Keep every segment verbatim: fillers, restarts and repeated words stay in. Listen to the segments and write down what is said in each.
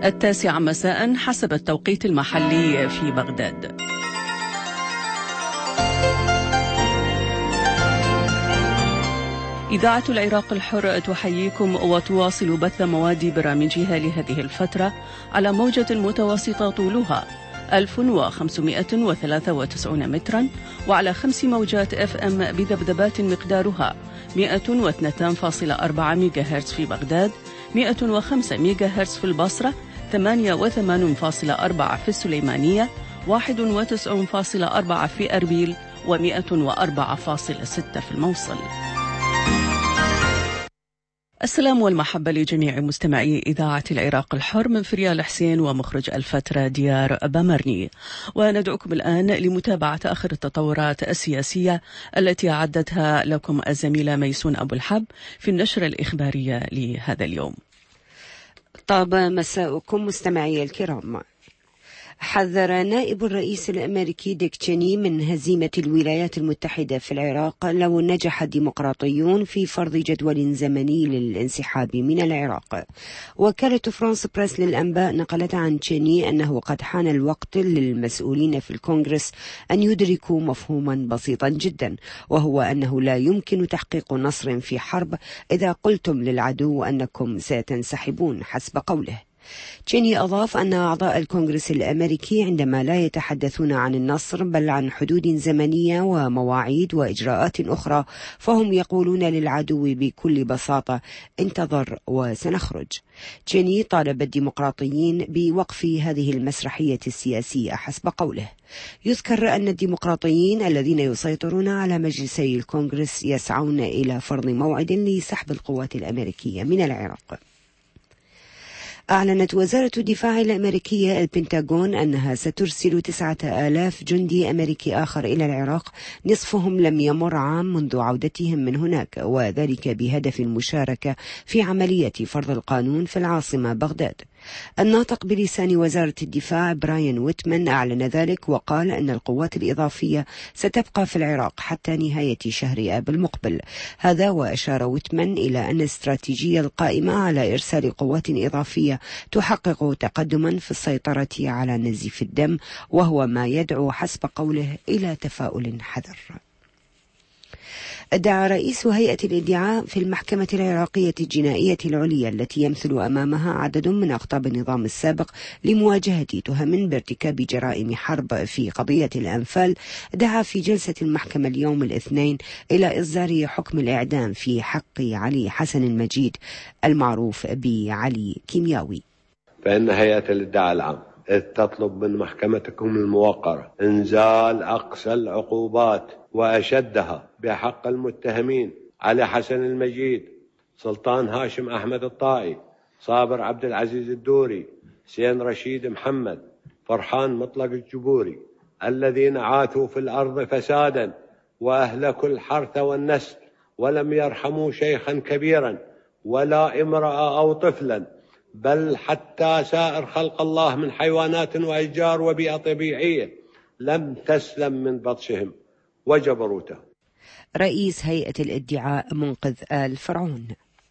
التاسعة مساء حسب التوقيت المحلي في بغداد. إذاعة العراق الحر تحييكم وتواصل بث مواد برامجها لهذه الفترة على موجة متوسطة طولها ألف وخمسمائة وثلاثة وتسعين مترا وعلى خمس موجات اف ام بذبذبات مقدارها مئة واثنين فاصلة أربعة ميجا هرتز في بغداد، مئة وخمسة ميجا هرتز في البصرة، ثمانية وثمانين فاصلة أربعة في السليمانية، واحد وتسعين فاصلة أربعة في أربيل، ومئة وأربعة فاصلة ستة في الموصل. السلام والمحبة لجميع مستمعي إذاعة العراق الحر من فريال حسين ومخرج الفترة ديار بامرني، وندعوكم الآن لمتابعة آخر التطورات السياسية التي أعدتها لكم الزميلة ميسون أبو الحب في النشرة الإخبارية لهذا اليوم. طاب مساءكم مستمعي الكرام. حذر نائب الرئيس الأمريكي ديك تشيني من هزيمة الولايات المتحدة في العراق لو نجح الديمقراطيون في فرض جدول زمني للانسحاب من العراق. وكالة فرانس بريس للأنباء نقلت عن تشيني أنه قد حان الوقت للمسؤولين في الكونغرس أن يدركوا مفهوما بسيطا جدا، وهو أنه لا يمكن تحقيق نصر في حرب إذا قلتم للعدو أنكم ستنسحبون حسب قوله. تشيني أضاف أن أعضاء الكونغرس الأمريكي عندما لا يتحدثون عن النصر بل عن حدود زمنية ومواعيد وإجراءات أخرى فهم يقولون للعدو بكل بساطة انتظر وسنخرج. تشيني طالب الديمقراطيين بوقف هذه المسرحية السياسية حسب قوله. يذكر أن الديمقراطيين الذين يسيطرون على مجلسي الكونغرس يسعون إلى فرض موعد لسحب القوات الأمريكية من العراق. أعلنت وزارة الدفاع الأمريكية البنتاغون أنها سترسل تسعة آلاف جندي أمريكي آخر إلى العراق، نصفهم لم يمر عام منذ عودتهم من هناك، وذلك بهدف المشاركة في عملية فرض القانون في العاصمة بغداد. الناطق بلسان وزارة الدفاع براين ويتمان أعلن ذلك وقال أن القوات الإضافية ستبقى في العراق حتى نهاية شهر آب المقبل. هذا وأشار ويتمان إلى أن الاستراتيجية القائمة على إرسال قوات إضافية تحقق تقدما في السيطرة على نزيف الدم، وهو ما يدعو حسب قوله إلى تفاؤل حذر. ادعى رئيس هيئة الادعاء في المحكمة العراقية الجنائية العليا التي يمثل أمامها عدد من أقطاب النظام السابق لمواجهة تهم بارتكاب جرائم حرب في قضية الأنفال، دعا في جلسة المحكمة اليوم الاثنين إلى إصدار حكم الإعدام في حق علي حسن المجيد المعروف بعلي كيمياوي. فإن هيئة الادعاء العام إذ تطلب من محكمتكم الموقرة إنزال أقصى العقوبات وأشدها بحق المتهمين علي حسن المجيد، سلطان هاشم أحمد الطائي، صابر عبد العزيز الدوري، سين رشيد محمد، فرحان مطلق الجبوري، الذين عاثوا في الأرض فسادا وأهلكوا الحرث والنسل ولم يرحموا شيخا كبيرا ولا امرأة أو طفلا، بل حتى سائر خلق الله من حيوانات وأشجار وبيئة طبيعية لم تسلم من بطشهم وجبروته. رئيس هيئة الادعاء منقذ آل فرعون.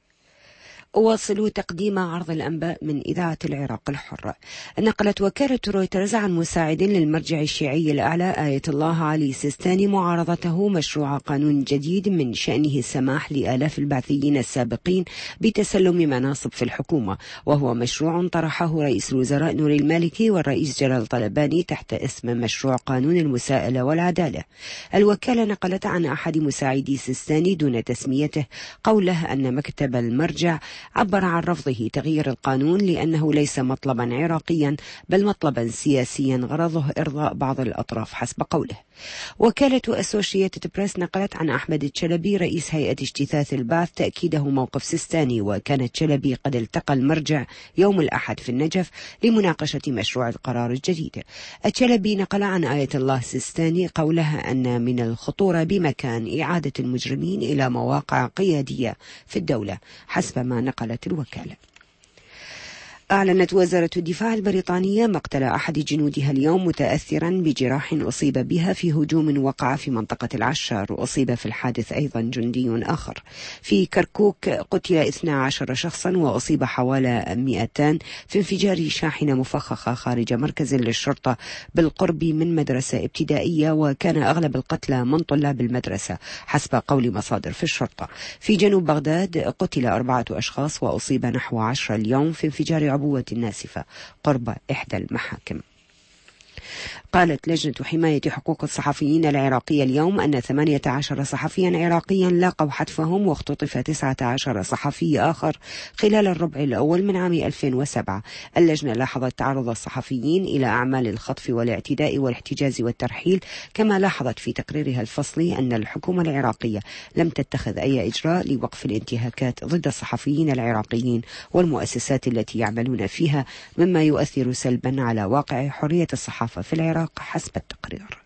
أواصل تقديم عرض الأنباء من إذاعة العراق الحر. نقلت وكالة رويترز عن مساعد للمرجع الشيعي الأعلى آية الله علي سيستاني معارضته مشروع قانون جديد من شأنه السماح لآلاف البعثيين السابقين بتسلم مناصب في الحكومة، وهو مشروع طرحه رئيس الوزراء نوري المالكي والرئيس جلال طلباني تحت اسم مشروع قانون المساءلة والعدالة. الوكالة نقلت عن أحد مساعدي سيستاني دون تسميته قوله أن مكتب المرجع عبر عن رفضه تغيير القانون لأنه ليس مطلبا عراقيا بل مطلبا سياسيا غرضه إرضاء بعض الأطراف حسب قوله. وكالة أسوشيتد بريس نقلت عن أحمد الشلبي رئيس هيئة اجتثاث البعث تأكيده موقف سيستاني، وكان الشلبي قد التقى المرجع يوم الأحد في النجف لمناقشة مشروع القرار الجديد. الشلبي نقل عن آية الله سيستاني قولها أن من الخطورة بمكان إعادة المجرمين إلى مواقع قيادية في الدولة حسب ما نقلت الوكالة. أعلنت وزارة الدفاع البريطانية مقتل أحد جنودها اليوم متأثرا بجراح أصيب بها في هجوم وقع في منطقة العشار، وأصيب في الحادث أيضا جندي آخر. في كركوك قتل اثني عشر شخصا وأصيب حوالي مئتين في انفجار شاحنة مفخخة خارج مركز للشرطة بالقرب من مدرسة ابتدائية، وكان أغلب القتلى من طلاب المدرسة حسب قول مصادر في الشرطة. في جنوب بغداد قتل أربعة أشخاص وأصيب نحو عشرة اليوم في انفجار عبوة ناسفة قرب إحدى المحاكم. قالت لجنة حماية حقوق الصحفيين العراقية اليوم أن ثمانية عشر صحفيا عراقيا لاقوا حتفهم، واختطف تسعة عشر صحفي آخر خلال الربع الأول من عام ألفين وسبعة. اللجنة لاحظت تعرض الصحفيين إلى أعمال الخطف والاعتداء والاحتجاز والترحيل، كما لاحظت في تقريرها الفصلي أن الحكومة العراقية لم تتخذ أي إجراء لوقف الانتهاكات ضد الصحفيين العراقيين والمؤسسات التي يعملون فيها، مما يؤثر سلبا على واقع حرية الصحافة في العراق حسب التقرير.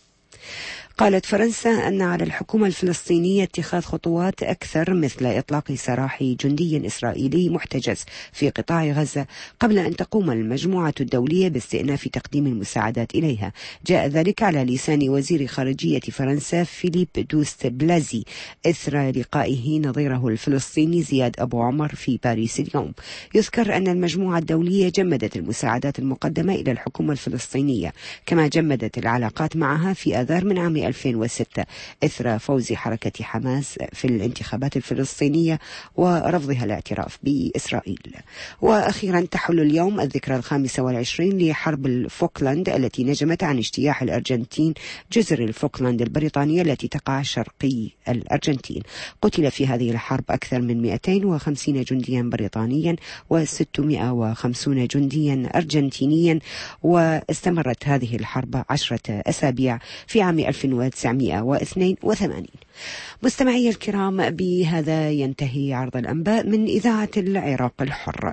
قالت فرنسا أن على الحكومة الفلسطينية اتخاذ خطوات أكثر، مثل إطلاق سراح جندي إسرائيلي محتجز في قطاع غزة قبل أن تقوم المجموعة الدولية باستئناف تقديم المساعدات إليها. جاء ذلك على لسان وزير خارجية فرنسا فيليب دوست بلازي إثر لقائه نظيره الفلسطيني زياد أبو عمر في باريس اليوم. يذكر أن المجموعة الدولية جمدت المساعدات المقدمة إلى الحكومة الفلسطينية، كما جمدت العلاقات معها في آذار من عام ألفين وستة إثر فوز حركة حماس في الانتخابات الفلسطينية ورفضها الاعتراف بإسرائيل. وأخيرا تحل اليوم الذكرى الخامسة والعشرين لحرب الفوكلاند التي نجمت عن اجتياح الأرجنتين جزر الفوكلاند البريطانية التي تقع شرقي الأرجنتين. قتل في هذه الحرب أكثر من مئتين وخمسين جنديا بريطانيا وستمائة وخمسين جنديا أرجنتينيا، واستمرت هذه الحرب عشرة أسابيع في عام ألف وتسعمائة واثنين وثمانين. مستمعي الكرام، بهذا ينتهي عرض الأنباء من إذاعة العراق الحر.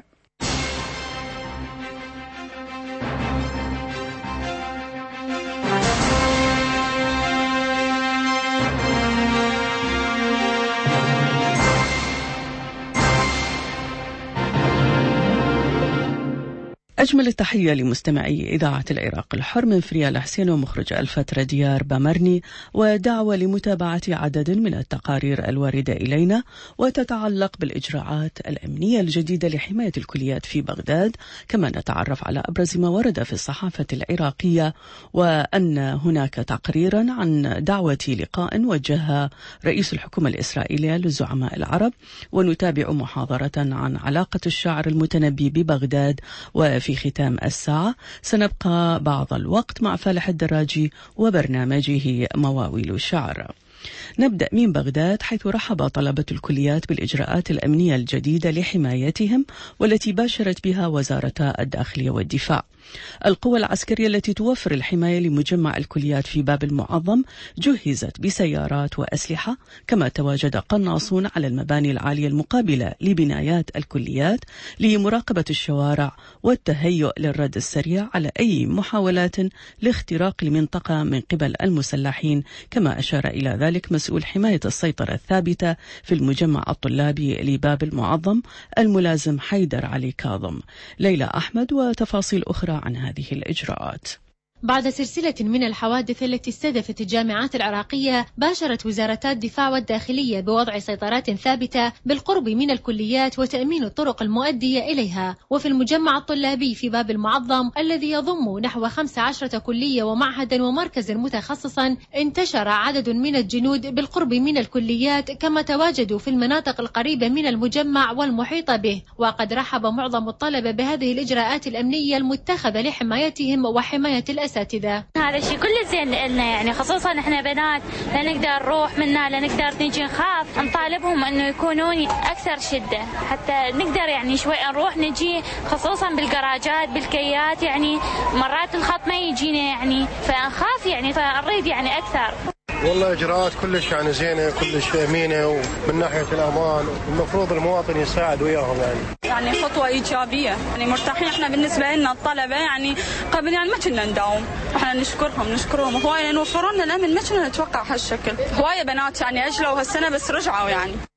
أجمل التحية لمستمعي إذاعة العراق الحر من فريال حسين ومخرج الفترة ديار بامرني، ودعوة لمتابعة عدد من التقارير الواردة إلينا وتتعلق بالإجراءات الأمنية الجديدة لحماية الكليات في بغداد. كما نتعرف على أبرز ما ورد في الصحافة العراقية، وأن هناك تقريرا عن دعوة لقاء وجهها رئيس الحكومة الإسرائيلية للزعماء العرب، ونتابع محاضرة عن علاقة الشاعر المتنبي ببغداد. وفي في ختام الساعة سنبقى بعض الوقت مع فالح الدراجي وبرنامجه مواويل الشعر. نبدأ من بغداد، حيث رحب طلبة الكليات بالإجراءات الأمنية الجديدة لحمايتهم والتي باشرت بها وزارة الداخلية والدفاع. القوى العسكرية التي توفر الحماية لمجمع الكليات في باب المعظم جهزت بسيارات وأسلحة، كما تواجد قناصون على المباني العالية المقابلة لبنايات الكليات لمراقبة الشوارع والتهيؤ للرد السريع على أي محاولات لاختراق المنطقة من قبل المسلحين. كما أشار إلى ذلك مسؤول حماية السيطرة الثابتة في المجمع الطلابي لباب المعظم الملازم حيدر علي كاظم. ليلى أحمد وتفاصيل أخرى عن هذه الإجراءات. بعد سلسلة من الحوادث التي استهدفت الجامعات العراقية، باشرت وزارتا الدفاع والداخلية بوضع سيطرات ثابتة بالقرب من الكليات وتأمين الطرق المؤدية إليها. وفي المجمع الطلابي في باب المعظم الذي يضم نحو خمس عشرة كلية ومعهدا ومركزا متخصصا، انتشر عدد من الجنود بالقرب من الكليات، كما تواجدوا في المناطق القريبة من المجمع والمحيطة به. وقد رحب معظم الطلبة بهذه الإجراءات الأمنية المتخذة لحمايتهم وحماية الأساتذة. هذا الشيء كله زين لنا، يعني خصوصا احنا بنات لا نقدر نروح منا، لا نقدر نيجي نخاف. نطالبهم انه يكونون اكثر شده حتى نقدر يعني شوي نروح نجي، خصوصا بالجراجات بالكيات، يعني مرات الخط ما يجينا يعني فنخاف يعني، فنريد يعني اكثر. والله اجراءات كلش يعني زينه، كلش امينه، ومن ناحيه الامان المفروض المواطن يساعد وياهم يعني. يعني خطوه ايجابيه، يعني مرتاحين احنا بالنسبه لنا الطلبه، يعني قبل يعني ما كنا نداوم، احنا نشكرهم نشكرهم هوايه لان وفروا لنا الامن، ما كنا نتوقع هالشكل. هوايه بنات يعني اجلوا هالسنه بس رجعوا يعني.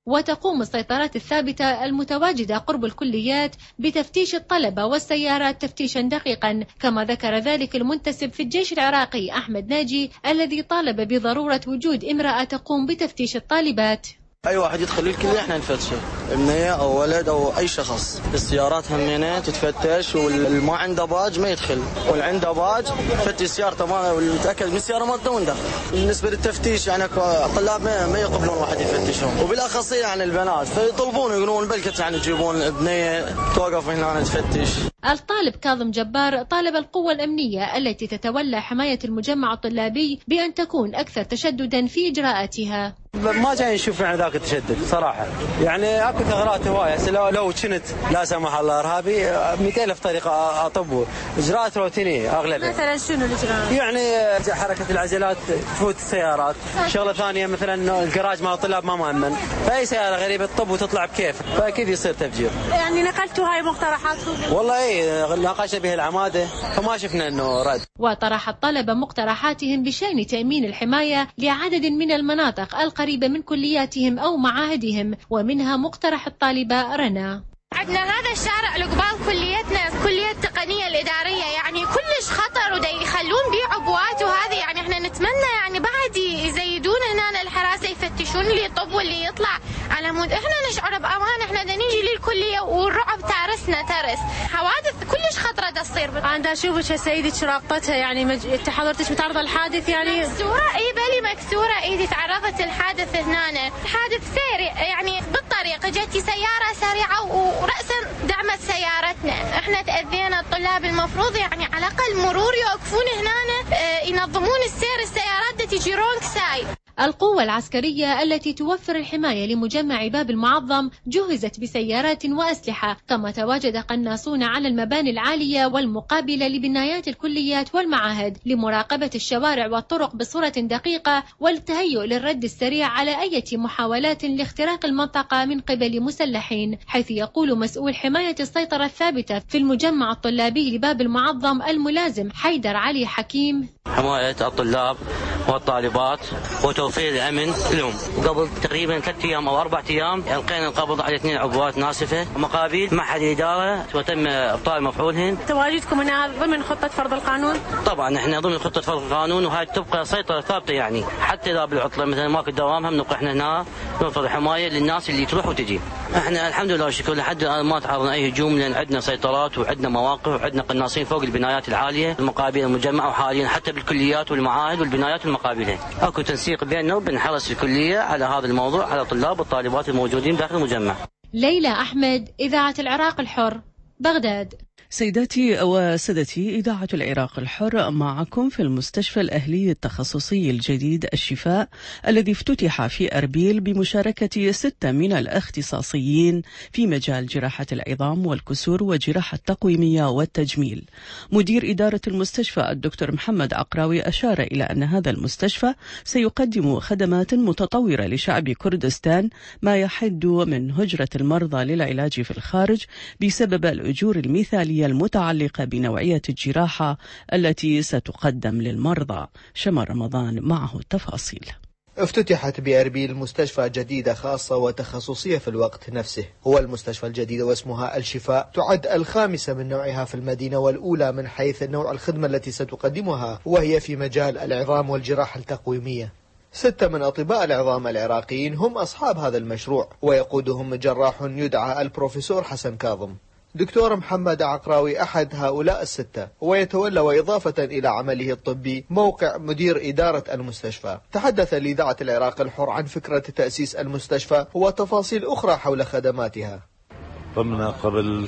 وتقوم السيطرات الثابتة المتواجدة قرب الكليات بتفتيش الطلبة والسيارات تفتيشا دقيقا، كما ذكر ذلك المنتسب في الجيش العراقي أحمد ناجي الذي طالب بضرورة وجود امرأة تقوم بتفتيش الطالبات. اي واحد يدخل الكليه احنا نفتشه، ابنيه او ولد او اي شخص. السيارات همينه تتفتش، والما عنده باج ما يدخل، واللي عنده باج فتش سيارته ما ونتاكد من السياره مالته وندخل. بالنسبه للتفتيش يعني طلاب ما يقبلون واحد يفتشهم، وبالاخصيه يعني البنات فيطلبون يقولون بلكت يعني تجيبون ابنيه توقف هنا تفتش. الطالب كاظم جبار طالب القوة الأمنية التي تتولى حماية المجمع الطلابي بأن تكون أكثر تشددا في إجراءاتها. ما جاي نشوف يعني ذاك التشدد صراحة، يعني اكو ثغرات هواية. لو لو كنت لا سمح الله ارهابي مئتين ألف طريقة اطبه. اجراءات روتينية اغلبها. مثلا شنو الاجراءات؟ يعني حركة العجلات، تفوت السيارات. شغلة ثانية مثلا الجراج مال الطلاب ما مؤمن، فاي سيارة غريبة تطب وتطلع بكيف، فاكيد يصير تفجير. يعني نقلتوا هاي مقترحاتكم؟ والله اي ناقشنا بها العمادة فما شفنا انه رد. وطرح الطلبة مقترحاتهم بشأن تأمين الحماية لعدد من المناطق القريبة من كلياتهم أو معاهدهم، ومنها مقترح الطالبة رنا. عندنا هذا الشارع لقبال كليتنا كلية التقنية الإدارية، يعني كلش خطر ودا يخلون بيه عبوات، وهذه يعني احنا نتمنى يعني بعد يزيدون هنا الحراسة يفتشون اللي يطب واللي يطلع على مود احنا نشعر بأمان. احنا دا نيجي للكلية والرعب تارسنا ترس، حوادث كلش خطرة دا تصير. أنا أشوفك يا سيدتي رابطتها يعني مج... انت حضرتك بتعرض الحادث يعني مكسورة. اي بالي مكسورة ايدي، تعرضت الحادث هنا، حادث سيري يعني بالطريق جتي سيارة سريعة ورأسا دعمت سيارتنا. احنا تأذينا. الطلاب المفروض يعني على الأقل مرور يوقفون هنا ينظمون السير، السيارات تجي رونج سايد. القوة العسكرية التي توفر الحماية لمجمع باب المعظم جهزت بسيارات وأسلحة، كما تواجد قناصون على المباني العالية والمقابلة لبنايات الكليات والمعاهد لمراقبة الشوارع والطرق بصورة دقيقة والتهيؤ للرد السريع على أي محاولات لاختراق المنطقة من قبل مسلحين، حيث يقول مسؤول حماية السيطرة الثابتة في المجمع الطلابي لباب المعظم الملازم حيدر علي حكيم: حماية الطلاب والطالبات وتوفير الأمن لهم. قبل تقريبا ثلاثة أيام أو أربعة أيام ألقينا القبض على اثنين عبوات ناسفة مقابل معهد الإدارة وتم إبطال مفعولهن. تواجدكم هنا ضمن خطة فرض القانون؟ طبعا احنا ضمن خطة فرض القانون، وهاي تبقى سيطرة ثابتة يعني حتى إذا بالعطلة مثلا ماكو دوام هم نبقى احنا هنا نوفر حماية للناس اللي تروح وتجي. احنا الحمد لله والشكر لحد الآن ما تعرضنا أي هجوم، لأن عندنا سيطرات وعندنا مواقف وعندنا قناصين فوق البنايات العالية المقابل المجمع، وحاليا حتى بالكليات والمعاهد والبنايات المقابلة اكو تنسيق بيننا وبين حرس الكلية على هذا الموضوع على الطلاب والطالبات الموجودين داخل المجمع. ليلى أحمد، إذاعة العراق الحر، بغداد. سيداتي وسادتي، إذاعة العراق الحر معكم في المستشفى الأهلي التخصصي الجديد الشفاء الذي افتتح في أربيل بمشاركة ستة من الاختصاصيين في مجال جراحة العظام والكسور وجراحة التقويمية والتجميل. مدير إدارة المستشفى الدكتور محمد عقراوي أشار إلى أن هذا المستشفى سيقدم خدمات متطورة لشعب كردستان، ما يحد من هجرة المرضى للعلاج في الخارج بسبب الأجور المثالية المتعلقة بنوعية الجراحة التي ستقدم للمرضى. شمر رمضان معه التفاصيل. افتتحت بأربيل مستشفى جديدة خاصة وتخصصية في الوقت نفسه. هو المستشفى الجديد واسمها الشفاء، تعد الخامسة من نوعها في المدينة والأولى من حيث نوع الخدمة التي ستقدمها، وهي في مجال العظام والجراحة التقويمية. ستة من أطباء العظام العراقيين هم أصحاب هذا المشروع، ويقودهم جراح يدعى البروفيسور حسن كاظم. دكتور محمد عقراوي أحد هؤلاء الستة، ويتولى وإضافة إلى عمله الطبي موقع مدير إدارة المستشفى. تحدث لإذاعة العراق الحر عن فكرة تأسيس المستشفى وتفاصيل أخرى حول خدماتها. قمنا قبل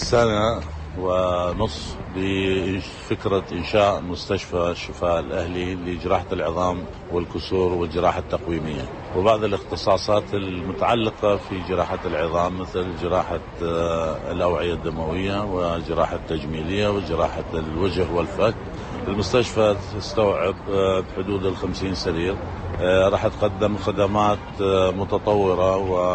سنة ونصف بفكرة إنشاء مستشفى الشفاء الأهلي لجراحة العظام والكسور والجراحة التقويمية، وبعض الاختصاصات المتعلقة في جراحة العظام مثل جراحة الأوعية الدموية وجراحة التجميلية وجراحة الوجه والفك. المستشفى تستوعب بحدود الخمسين سرير، راح تقدم خدمات متطورة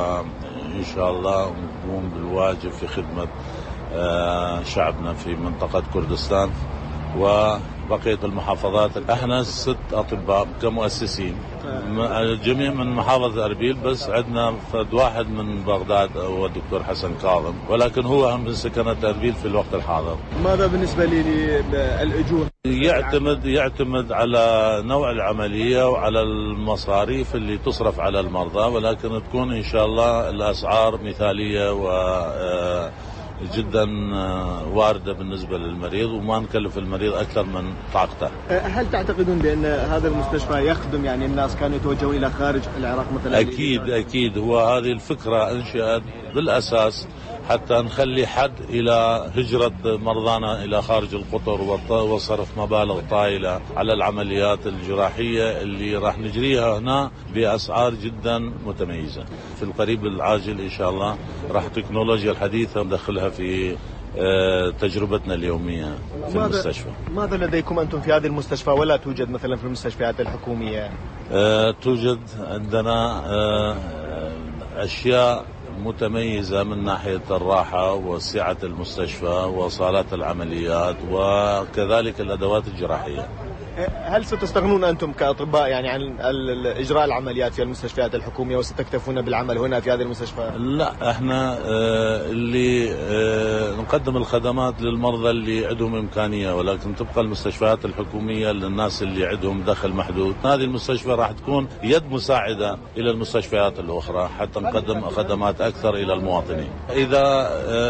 وإن شاء الله نقوم بالواجب في خدمة شعبنا في منطقة كردستان وبقية المحافظات. احنا ست أطباء كمؤسسين، جميع من محافظة أربيل، بس عندنا فرد واحد من بغداد هو الدكتور حسن كاظم، ولكن هو من سكنة أربيل في الوقت الحاضر. ماذا بالنسبة للأجور؟ يعتمد يعتمد على نوع العملية وعلى المصاريف اللي تصرف على المرضى، ولكن تكون إن شاء الله الأسعار مثالية و جدا واردة بالنسبة للمريض، وما نكلف المريض أكثر من طاقته. هل تعتقدون بأن هذا المستشفى يخدم يعني الناس كانوا يتوجهون إلى خارج العراق مثلا؟ أكيد أكيد، هو هذه الفكرة انشأت بالأساس حتى نخلي حد إلى هجرة مرضانا إلى خارج القطر وصرف مبالغ طائلة على العمليات الجراحية اللي راح نجريها هنا بأسعار جدا متميزة. في القريب العاجل إن شاء الله راح التكنولوجيا الحديثة ندخلها في تجربتنا اليومية في ماذا المستشفى. ماذا لديكم أنتم في هذه المستشفى ولا توجد مثلا في المستشفيات الحكومية؟ أه توجد عندنا أه أشياء متميزة من ناحية الراحة وسعة المستشفى وصالات العمليات وكذلك الأدوات الجراحية. هل ستستغنون أنتم كأطباء يعني عن إجراء العمليات في المستشفيات الحكومية وستكتفون بالعمل هنا في هذه المستشفى؟ لا، احنا اللي نقدم الخدمات للمرضى اللي عندهم إمكانية، ولكن تبقى المستشفيات الحكومية للناس اللي عندهم دخل محدود. هذه المستشفى راح تكون يد مساعدة إلى المستشفيات الأخرى حتى نقدم خدمات أكثر إلى المواطنين. إذا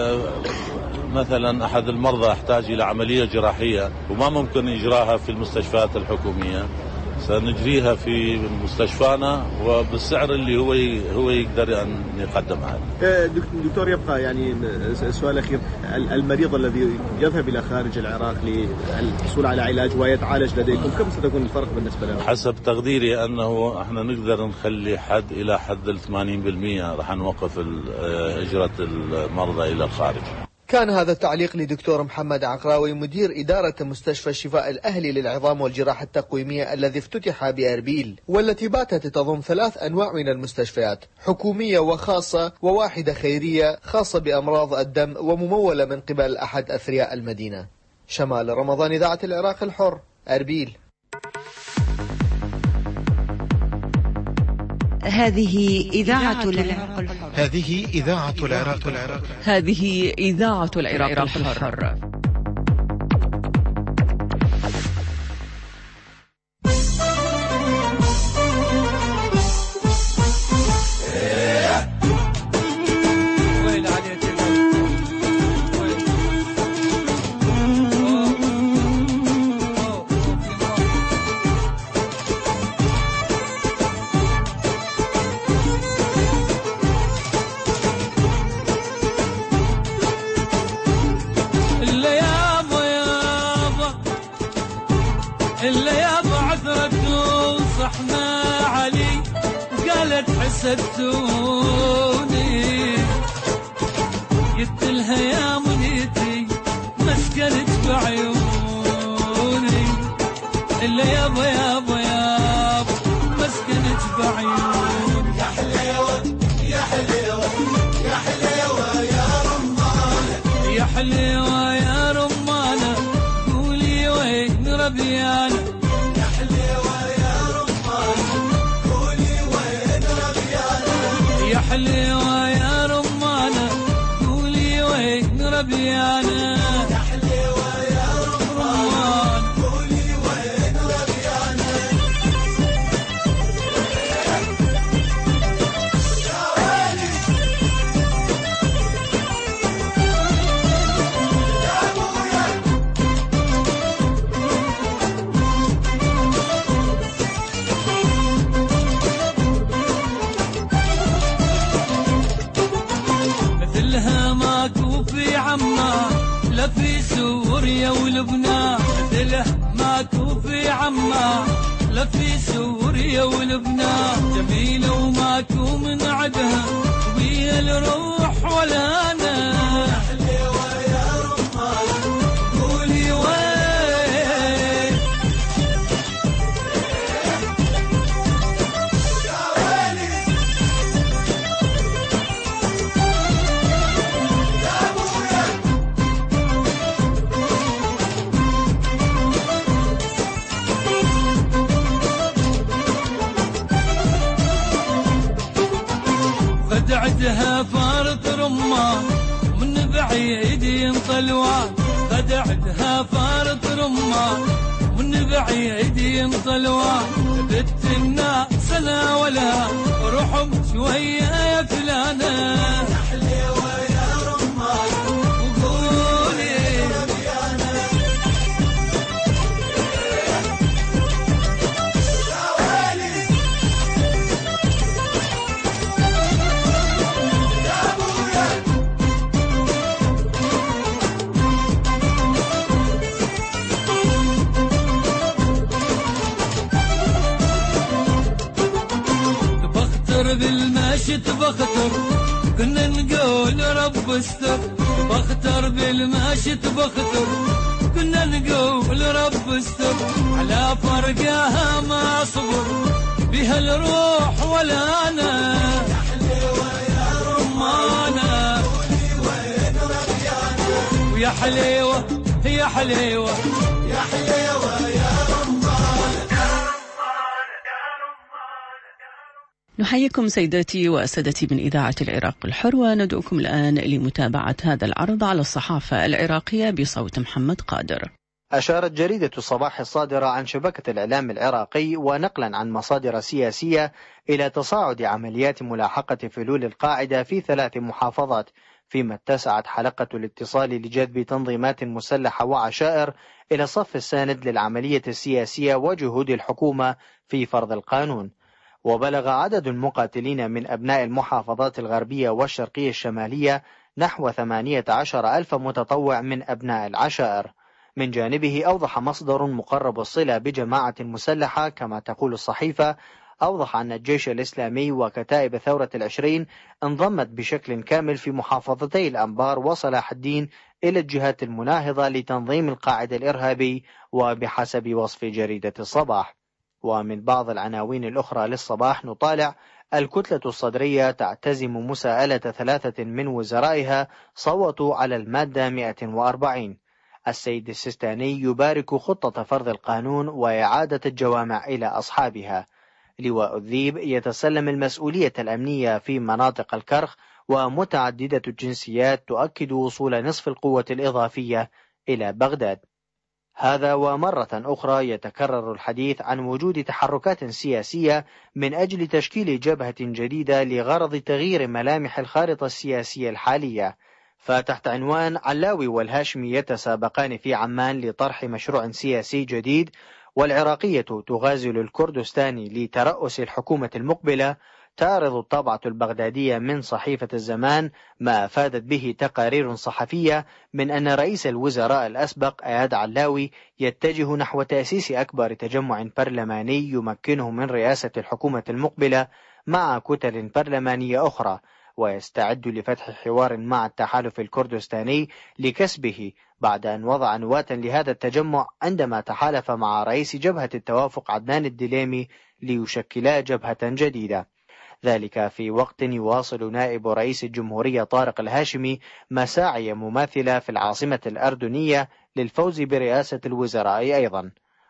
مثلا أحد المرضى احتاج إلى عملية جراحية وما ممكن إجراها في المستشفيات الحكومية، سنجريها في مستشفانا وبالسعر اللي هو هو يقدر أن يقدمها. دكتور، يبقى يعني سؤال أخير، المريض الذي يذهب إلى خارج العراق للحصول على علاج ويتعالج لديكم، كم ستكون الفرق بالنسبة له؟ حسب تقديري أنه احنا نقدر نخلي حد إلى حد الثمانين بالمئة راح نوقف هجرة المرضى إلى الخارج. كان هذا التعليق لدكتور محمد عقراوي مدير إدارة مستشفى الشفاء الأهلي للعظام والجراحة التقويمية الذي افتتح بأربيل، والتي باتت تضم ثلاث أنواع من المستشفيات، حكومية وخاصة وواحدة خيرية خاصة بأمراض الدم وممولة من قبل أحد أثرياء المدينة. شمال رمضان، إذاعة العراق الحر، أربيل. هذه إذاعة العراق الحر. هذه إذاعة العراق الحر. هذه إذاعة العراق الحر. حسبتوني قلت لها يا منيتي مسكنت بعيوني، إلا يابا يابا يابا مسكنت بعيوني. يا حليوة يا حليوة يا حليوة يا رمانة، يا حليوة يا رمانة، قولي وين ربيانة. يا حليوة يا رمانة، قولي وين ربيانة. يا حليوة يا رمانة، قولي وين ربيانة. يا حليوة يا رمانة، قولي وين ربيانة. يا ويلي يا ابويا. مثلها ماكو في عمان لا في سوريا ولبنان، مثله ماكو في عمان لا في سوريا ولبنان، جميلة وماكو من عدها ويا الروح ولا انا. يا حليوة يا رمانة، قولي وين. يا ويلي يا ابويا. رمان ومن بعيد ينطلوان بدعدها فارط رمان ومن بعيد ينطلوان بت الناس لا ولا روحهم شوية يا فلانة يا حليوة يا رمان وقولي بالمشي تبختر كنا نقول رب استر بختر بالمشي تبختر كنا نقول رب استر على فرقها ما صبر بها الروح ولا انا يا حليوة يا رمانة وين ربيانا ويا حليوة يا حليوة يا حليوة يا نحييكم سيداتي وسادتي من إذاعة العراق الحر، وندعوكم الآن لمتابعة هذا العرض على الصحافة العراقية بصوت محمد قادر. أشارت جريدة الصباح الصادرة عن شبكة الإعلام العراقي ونقلا عن مصادر سياسية إلى تصاعد عمليات ملاحقة فلول القاعدة في ثلاث محافظات، فيما اتسعت حلقة الاتصال لجذب تنظيمات مسلحة وعشائر إلى الصف الساند للعملية السياسية وجهود الحكومة في فرض القانون. وبلغ عدد المقاتلين من أبناء المحافظات الغربية والشرقية الشمالية نحو ثمانية عشر ألف متطوع من أبناء العشائر. من جانبه أوضح مصدر مقرب الصلة بجماعة مسلحة كما تقول الصحيفة، أوضح أن الجيش الإسلامي وكتائب ثورة العشرين انضمت بشكل كامل في محافظتي الأنبار وصلاح الدين إلى الجهات المناهضة لتنظيم القاعدة الإرهابي، وبحسب وصف جريدة الصباح. ومن بعض العناوين الأخرى للصباح نطالع: الكتلة الصدرية تعتزم مساءلة ثلاثة من وزرائها صوتوا على المادة مئة وأربعين. السيد السيستاني يبارك خطة فرض القانون وإعادة الجوامع إلى أصحابها. لواء الذيب يتسلم المسؤولية الأمنية في مناطق الكرخ، ومتعددة الجنسيات تؤكد وصول نصف القوة الإضافية إلى بغداد. هذا ومرة أخرى يتكرر الحديث عن وجود تحركات سياسية من أجل تشكيل جبهة جديدة لغرض تغيير ملامح الخارطة السياسية الحالية. فتحت عنوان علاوي والهاشمي يتسابقان في عمان لطرح مشروع سياسي جديد، والعراقية تغازل الكردستاني لترأس الحكومة المقبلة، تعرض الطبعة البغدادية من صحيفة الزمان ما أفادت به تقارير صحفية من أن رئيس الوزراء الأسبق إياد علاوي يتجه نحو تأسيس أكبر تجمع برلماني يمكنه من رئاسة الحكومة المقبلة مع كتل برلمانية أخرى، ويستعد لفتح حوار مع التحالف الكردستاني لكسبه بعد أن وضع نواة لهذا التجمع عندما تحالف مع رئيس جبهة التوافق عدنان الدليمي ليشكلا جبهة جديدة. ذلك في وقت يواصل نائب رئيس الجمهورية طارق الهاشمي مساعي مماثلة في العاصمة الأردنية للفوز برئاسة الوزراء أيضا.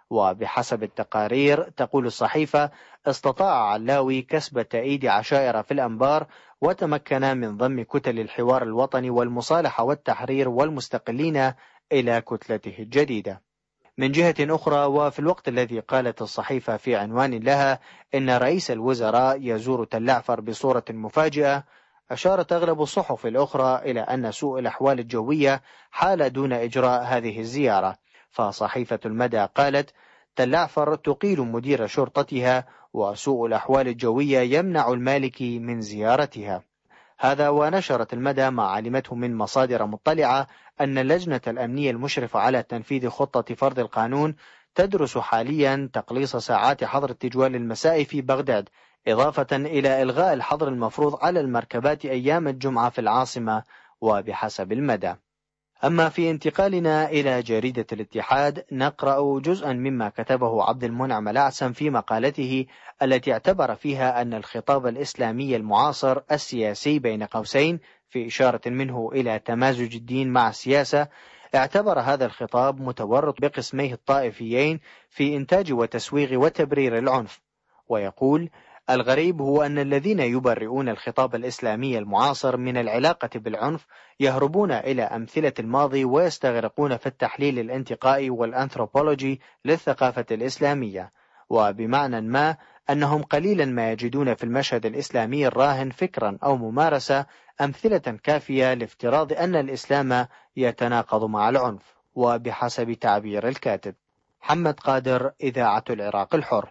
وبحسب التقارير تقول الصحيفة: استطاع علاوي كسب تأييد عشائر في الأنبار، وتمكن من ضم كتل الحوار الوطني والمصالحة والتحرير والمستقلين إلى كتلته الجديدة. من جهة أخرى، وفي الوقت الذي قالت الصحيفة في عنوان لها إن رئيس الوزراء يزور تل عفر بصورة مفاجئة، أشارت أغلب الصحف الأخرى إلى أن سوء الأحوال الجوية حال دون إجراء هذه الزيارة. فصحيفة المدى قالت: تل عفر تقيل مدير شرطتها، وسوء الأحوال الجوية يمنع المالكي من زيارتها. هذا ونشرت المدى ما علمته من مصادر مطلعة أن اللجنة الأمنية المشرفة على تنفيذ خطة فرض القانون تدرس حاليا تقليص ساعات حظر التجوال المسائي في بغداد، إضافة إلى إلغاء الحظر المفروض على المركبات أيام الجمعة في العاصمة. وبحسب المدى. أما في انتقالنا إلى جريدة الاتحاد، نقرأ جزءا مما كتبه عبد المنعم الأعسم في مقالته التي اعتبر فيها أن الخطاب الإسلامي المعاصر السياسي بين قوسين، في إشارة منه إلى تمازج الدين مع السياسة، اعتبر هذا الخطاب متورط بقسميه الطائفيين في إنتاج وتسويغ وتبرير العنف. ويقول: الغريب هو أن الذين يبرئون الخطاب الإسلامي المعاصر من العلاقة بالعنف يهربون إلى أمثلة الماضي ويستغرقون في التحليل الانتقائي والأنثروبولوجي للثقافة الإسلامية، وبمعنى ما أنهم قليلا ما يجدون في المشهد الإسلامي الراهن فكرا أو ممارسة أمثلة كافية لافتراض أن الإسلام يتناقض مع العنف. وبحسب تعبير الكاتب محمد قادر، إذاعة العراق الحر.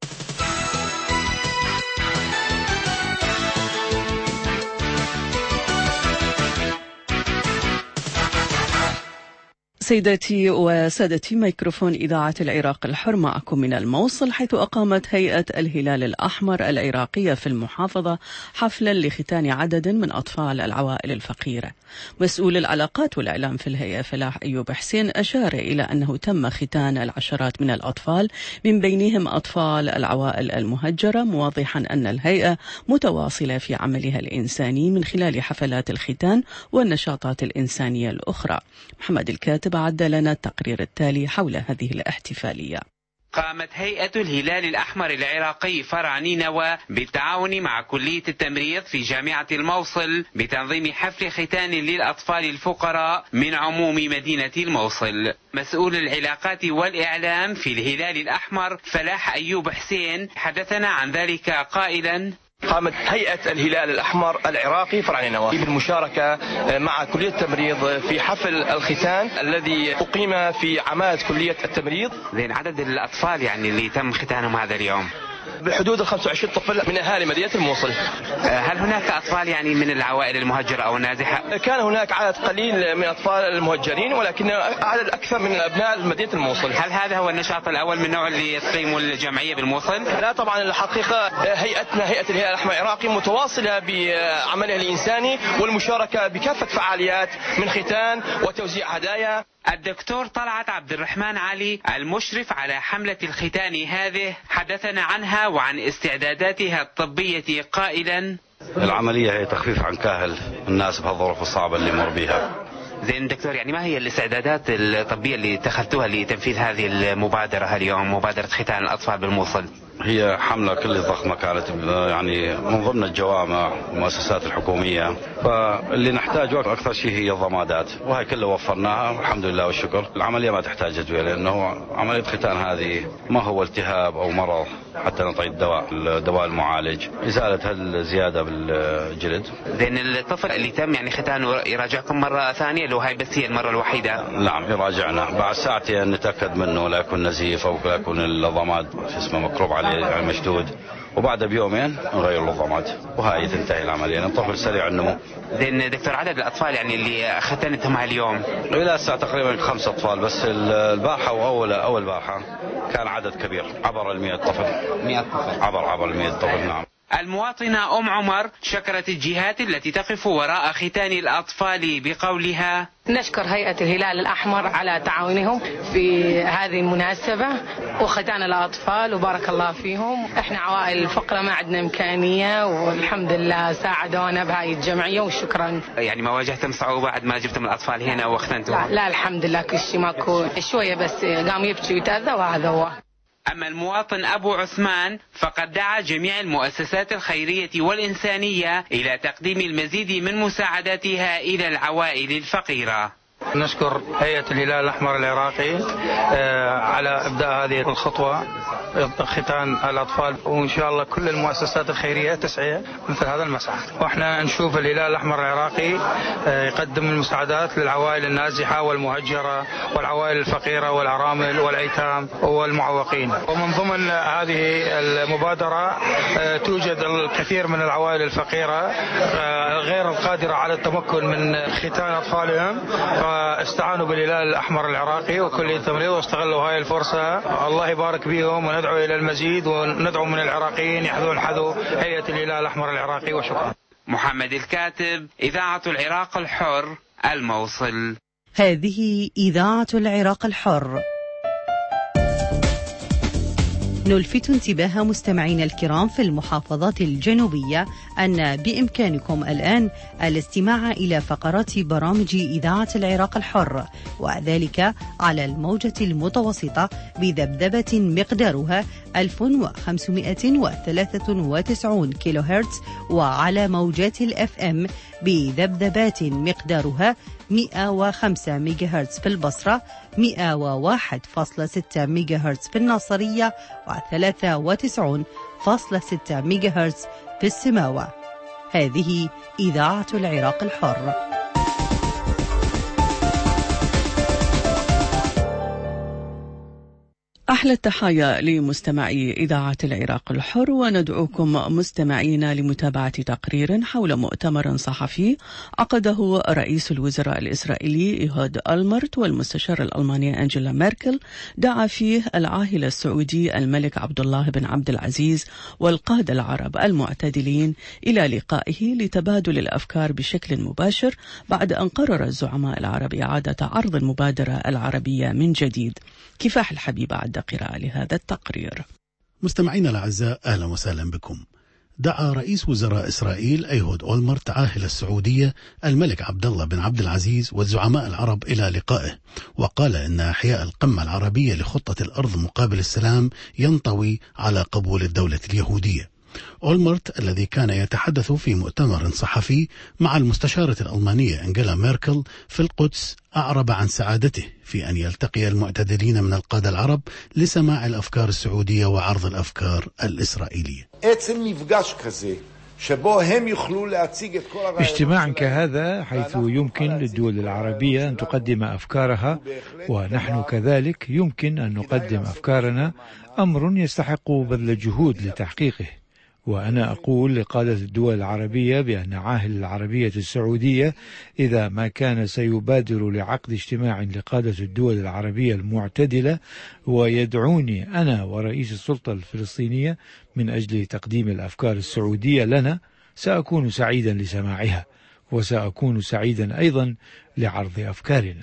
سيداتي وسادتي، ميكروفون إذاعة العراق الحر معكم من الموصل، حيث أقامت هيئة الهلال الأحمر العراقية في المحافظة حفلا لختان عدد من أطفال العوائل الفقيرة. مسؤول العلاقات والإعلام في الهيئة فلاح أيوب حسين أشار إلى أنه تم ختان العشرات من الأطفال من بينهم أطفال العوائل المهجرة، موضحا أن الهيئة متواصلة في عملها الإنساني من خلال حفلات الختان والنشاطات الإنسانية الأخرى. محمد الكاتب عد لنا التقرير التالي حول هذه الاحتفالية. قامت هيئة الهلال الأحمر العراقي فرع نينوى بالتعاون مع كلية التمريض في جامعة الموصل بتنظيم حفل ختان للأطفال الفقراء من عموم مدينة الموصل. مسؤول العلاقات والإعلام في الهلال الأحمر فلاح أيوب حسين حدثنا عن ذلك قائلا: قامت هيئة الهلال الأحمر العراقي فرع نينوى بالمشاركة مع كلية التمريض في حفل الختان الذي أقيم في عماد كلية التمريض. زين، عدد الأطفال يعني اللي تم ختانهم هذا اليوم بحدود ال خمسة وعشرين طفل من أهالي مدينة الموصل. هل هناك أطفال يعني من العوائل المهجرة أو النازحة؟ كان هناك عدد قليل من أطفال المهجرين، ولكن عدد أكثر من أبناء مدينة الموصل. هل هذا هو النشاط الأول من نوع اللي تقيمه الجمعية بالموصل؟ لا طبعا، الحقيقة هيئتنا هيئة الهلال الأحمر العراقي متواصلة بعملها الإنساني والمشاركة بكافة فعاليات من ختان وتوزيع هدايا. الدكتور طلعت عبد الرحمن علي المشرف على حملة الختان هذه حدثنا عنها وعن استعداداتها الطبية قائلا: العملية هي تخفيف عن كاهل الناس بهالظروف الصعبة اللي يمر بها. زين دكتور، يعني ما هي الاستعدادات الطبية اللي اتخذتوها لتنفيذ هذه المبادرة اليوم، مبادرة ختان الأطفال بالموصل؟ هي حملة كل ضخمة كانت يعني من ضمن الجوامع والمؤسسات الحكومية، فاللي نحتاجه أكثر شيء هي الضمادات، وهي كلها وفرناها والحمد لله والشكر. العملية ما تحتاج أدوية، لأنه عملية ختان هذه ما هو التهاب أو مرض حتى نعطي الدواء الدواء المعالج إزالة هالزيادة بالجلد. زين، الطفل اللي تم يعني ختانه يراجعكم مرة ثانية لو هاي بس هي المرة الوحيدة؟ نعم يراجعنا بعد ساعتين نتأكد منه لا يكون نزيف أو لا يكون الضماد اسمه مكروب عليه يعني مشدود، وبعد بيومين نغير له الضماد وهاي تنتهي العملية. الطفل سريع النمو. زين دكتور، عدد الأطفال يعني اللي ختنتهم اليوم؟ إلى الساعة تقريبا خمسة أطفال بس. البارحة وأول أول بارحة كان عدد كبير، عبر المئة طفل. مئة طفل عبر عبر المئة طفل. نعم. المواطنة أم عمر شكرت الجهات التي تقف وراء ختان الأطفال بقولها: نشكر هيئة الهلال الأحمر على تعاونهم في هذه المناسبة وختان الأطفال، وبارك الله فيهم. احنا عوائل الفقراء ما عندنا إمكانية، والحمد لله ساعدونا بهاي الجمعية وشكرا. يعني ما واجهتم صعوبة بعد ما جبتم الأطفال هنا وختنتهم؟ لا, لا الحمد لله كل شيء ماكو، شوية بس قام يبكي ويتأذى وهذا هو. أما المواطن أبو عثمان فقد دعا جميع المؤسسات الخيرية والإنسانية إلى تقديم المزيد من مساعداتها إلى العوائل الفقيرة. نشكر هيئة الهلال الأحمر العراقي على إبداء هذه الخطوة ختان الأطفال، وإن شاء الله كل المؤسسات الخيرية تسعى مثل هذا المسعى. وإحنا نشوف الهلال الأحمر العراقي يقدم المساعدات للعوائل النازحة والمهجرة والعوائل الفقيرة والأرامل والأيتام والمعوقين. ومن ضمن هذه المبادرة توجد الكثير من العوائل الفقيرة غير القادرة على التمكن من ختان أطفالهم، فاستعانوا بالهلال الأحمر العراقي وكلية التمريض واستغلوا هاي الفرصة. الله يبارك بهم، وندعو إلى المزيد، وندعو من العراقيين يحذون حذو هيئة الهلال الأحمر العراقي. وشكرا. محمد الكاتب، إذاعة العراق الحر، الموصل. هذه إذاعة العراق الحر. نلفت انتباه مستمعينا الكرام في المحافظات الجنوبية أن بإمكانكم الآن الاستماع إلى فقرات برامج إذاعة العراق الحر، وذلك على الموجة المتوسطة بذبذبة مقدارها ألف وخمسمائة وثلاثة وتسعين كيلو هرتز، وعلى موجات الأف أم بذبذبات مقدارها مئة وخمسة ميجا هرتز في البصرة، مئة وواحد فاصلة ستة ميجا هرتز في الناصرية، وثلاثة وتسعين فاصلة ستة ميجا هرتز في السماوة. هذه إذاعة العراق الحر. أحلى التحايا لمستمعي إذاعة العراق الحر، وندعوكم مستمعينا لمتابعة تقرير حول مؤتمر صحفي عقده رئيس الوزراء الإسرائيلي إيهود أولمرت والمستشار الألماني أنجيلا ميركل، دعا فيه العاهل السعودي الملك عبد الله بن عبد العزيز والقادة العرب المعتدلين إلى لقائه لتبادل الأفكار بشكل مباشر، بعد أن قرر الزعماء العرب إعادة عرض المبادرة العربية من جديد. كفاح الحبيب عد قراءة لهذا التقرير. مستمعينا الأعزاء، أهلا وسهلا بكم. دعا رئيس وزراء إسرائيل إيهود أولمرت عاهل السعودية الملك عبد الله بن عبد العزيز والزعماء العرب إلى لقائه، وقال إن إحياء القمة العربية لخطة الأرض مقابل السلام ينطوي على قبول الدولة اليهودية. أولمرت الذي كان يتحدث في مؤتمر صحفي مع المستشارة الألمانية أنجيلا ميركل في القدس أعرب عن سعادته في أن يلتقي المعتدلين من القادة العرب لسماع الأفكار السعودية وعرض الأفكار الإسرائيلية. اجتماع كهذا حيث يمكن للدول العربية أن تقدم أفكارها ونحن كذلك يمكن أن نقدم أفكارنا، أمر يستحق بذل جهود لتحقيقه. وأنا أقول لقادة الدول العربية بأن عاهل العربية السعودية إذا ما كان سيبادر لعقد اجتماع لقادة الدول العربية المعتدلة ويدعوني أنا ورئيس السلطة الفلسطينية من أجل تقديم الأفكار السعودية لنا، سأكون سعيدا لسماعها، وسأكون سعيدا أيضا لعرض أفكارنا.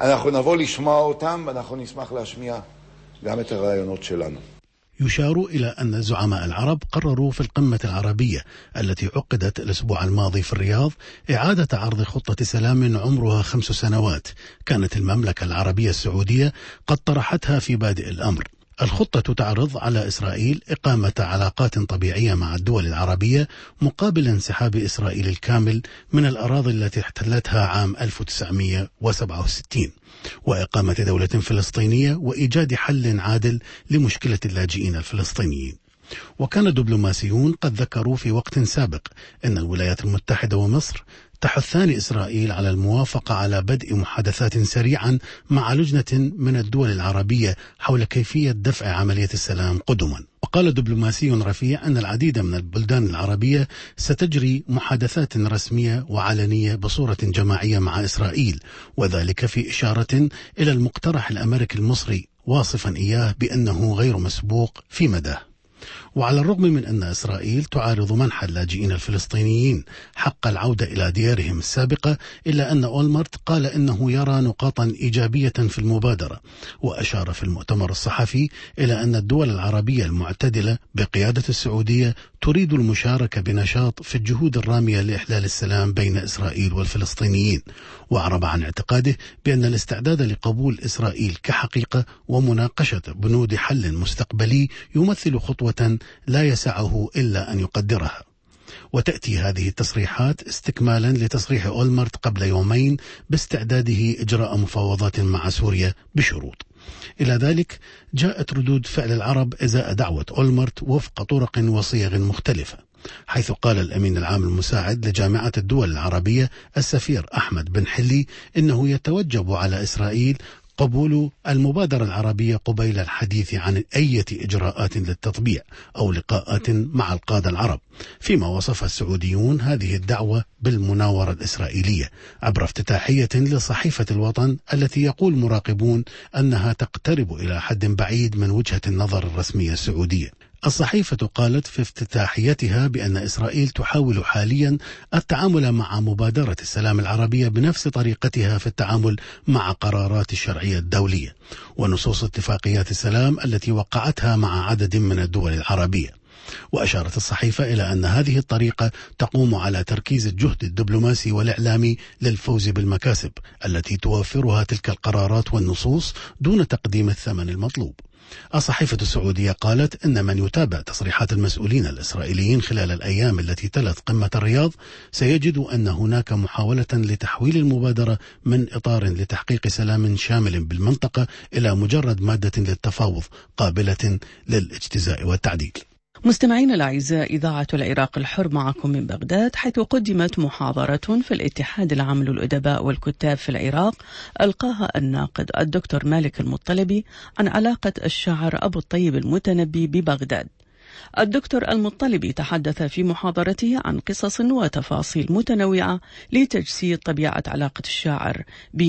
يشار إلى أن زعماء العرب قرروا في القمة العربية التي عقدت الأسبوع الماضي في الرياض إعادة عرض خطة سلام عمرها خمس سنوات كانت المملكة العربية السعودية قد طرحتها في بادئ الأمر. الخطة تعرض على إسرائيل إقامة علاقات طبيعية مع الدول العربية مقابل انسحاب إسرائيل الكامل من الأراضي التي احتلتها عام ألف وتسعمائة وسبعة وستين، وإقامة دولة فلسطينية وإيجاد حل عادل لمشكلة اللاجئين الفلسطينيين. وكان دبلوماسيون قد ذكروا في وقت سابق أن الولايات المتحدة ومصر تحثان إسرائيل على الموافقة على بدء محادثات سريعا مع لجنة من الدول العربية حول كيفية دفع عملية السلام قدما. وقال دبلوماسي رفيع أن العديد من البلدان العربية ستجري محادثات رسمية وعلنية بصورة جماعية مع إسرائيل، وذلك في إشارة إلى المقترح الأمريكي المصري، واصفا إياه بأنه غير مسبوق في مداه. وعلى الرغم من أن إسرائيل تعارض منح اللاجئين الفلسطينيين حق العودة إلى ديارهم السابقة، إلا أن أولمرت قال إنه يرى نقاطا إيجابية في المبادرة، وأشار في المؤتمر الصحفي إلى أن الدول العربية المعتدلة بقيادة السعودية تريد المشاركة بنشاط في الجهود الرامية لإحلال السلام بين إسرائيل والفلسطينيين، وأعرب عن اعتقاده بأن الاستعداد لقبول إسرائيل كحقيقة ومناقشة بنود حل مستقبلي يمثل خطوة لا يسعه إلا أن يقدرها. وتأتي هذه التصريحات استكمالا لتصريح أولمرت قبل يومين باستعداده إجراء مفاوضات مع سوريا بشروط. إلى ذلك جاءت ردود فعل العرب إزاء دعوة أولمرت وفق طرق وصيغ مختلفة، حيث قال الأمين العام المساعد لجامعة الدول العربية السفير أحمد بن حلي إنه يتوجب على إسرائيل قبول المبادرة العربية قبيل الحديث عن أي إجراءات للتطبيع أو لقاءات مع القادة العرب، فيما وصف السعوديون هذه الدعوة بالمناورة الإسرائيلية عبر افتتاحية لصحيفة الوطن التي يقول مراقبون أنها تقترب إلى حد بعيد من وجهة النظر الرسمية السعودية. الصحيفة قالت في افتتاحيتها بأن إسرائيل تحاول حاليا التعامل مع مبادرة السلام العربية بنفس طريقتها في التعامل مع قرارات الشرعية الدولية ونصوص اتفاقيات السلام التي وقعتها مع عدد من الدول العربية. وأشارت الصحيفة إلى أن هذه الطريقة تقوم على تركيز الجهد الدبلوماسي والإعلامي للفوز بالمكاسب التي توفرها تلك القرارات والنصوص دون تقديم الثمن المطلوب. الصحيفة السعودية قالت إن من يتابع تصريحات المسؤولين الإسرائيليين خلال الأيام التي تلت قمة الرياض سيجد أن هناك محاولة لتحويل المبادرة من إطار لتحقيق سلام شامل بالمنطقة إلى مجرد مادة للتفاوض قابلة للاجتزاء والتعديل. مستمعين الأعزاء، إذاعة العراق الحر معكم من بغداد، حيث قدمت محاضرة في الاتحاد العام للأدباء والكتاب في العراق ألقاها الناقد الدكتور مالك المطلبي عن علاقة الشاعر أبو الطيب المتنبي ببغداد. الدكتور المطلبي تحدث في محاضرته عن قصص وتفاصيل متنوعة لتجسيد طبيعة علاقة الشاعر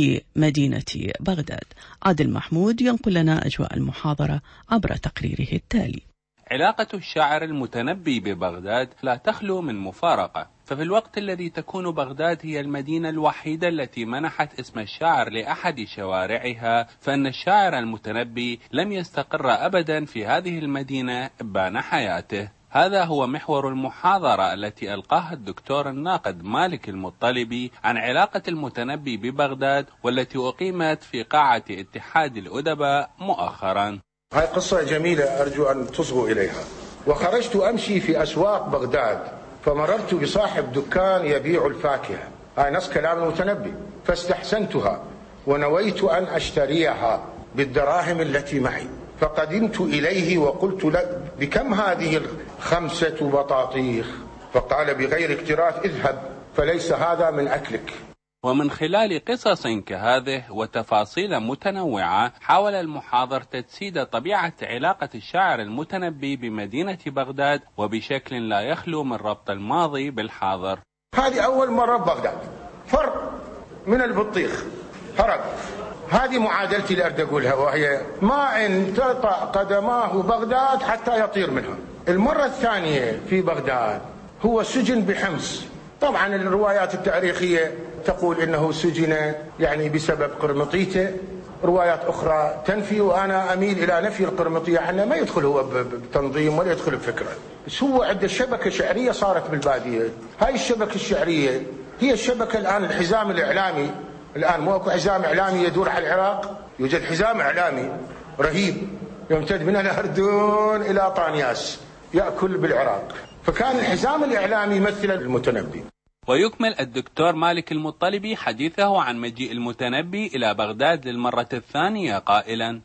بمدينة بغداد. عادل محمود ينقل لنا أجواء المحاضرة عبر تقريره التالي. علاقة الشاعر المتنبي ببغداد لا تخلو من مفارقة، ففي الوقت الذي تكون بغداد هي المدينة الوحيدة التي منحت اسم الشاعر لأحد شوارعها، فإن الشاعر المتنبي لم يستقر أبدا في هذه المدينة إبان حياته. هذا هو محور المحاضرة التي ألقاها الدكتور الناقد مالك المطلبي عن علاقة المتنبي ببغداد، والتي أقيمت في قاعة اتحاد الأدباء مؤخرا. هاي قصة جميلة أرجو أن تصغوا إليها. وخرجت أمشي في أسواق بغداد فمررت بصاحب دكان يبيع الفاكهة، هاي نص كلام المتنبي، فاستحسنتها ونويت أن أشتريها بالدراهم التي معي، فقدمت إليه وقلت له بكم هذه الخمسة بطاطيخ؟ فقال بغير اكتراث اذهب فليس هذا من أكلك. ومن خلال قصص كهذه وتفاصيل متنوعة حاول المحاضر تجسيد طبيعة علاقة الشاعر المتنبي بمدينة بغداد، وبشكل لا يخلو من ربط الماضي بالحاضر. هذه أول مرة ببغداد، فرق من البطيخ هرب. هذه معادلتي اللي أريد أقولها، وهي ما إن تطأ قدماه بغداد حتى يطير منها. المرة الثانية في بغداد هو سجن بحمص. طبعا الروايات التاريخية تقول إنه سجن يعني بسبب قرمطيته، روايات أخرى تنفي، وأنا أميل إلى نفي القرمطية، حنا ما يدخل هو بتنظيم ولا يدخل بفكرة، بس هو عنده شبكة شعرية صارت بالبادية. هاي الشبكة الشعرية هي الشبكة الآن الحزام الإعلامي. الآن مو أكو حزام إعلامي يدور على العراق، يوجد حزام إعلامي رهيب يمتد من الأردن إلى طانياس يأكل بالعراق، فكان الحزام الإعلامي يمثل المتنبي. ويكمل الدكتور مالك المطلبي حديثه عن مجيء المتنبي إلى بغداد للمرة الثانية قائلا: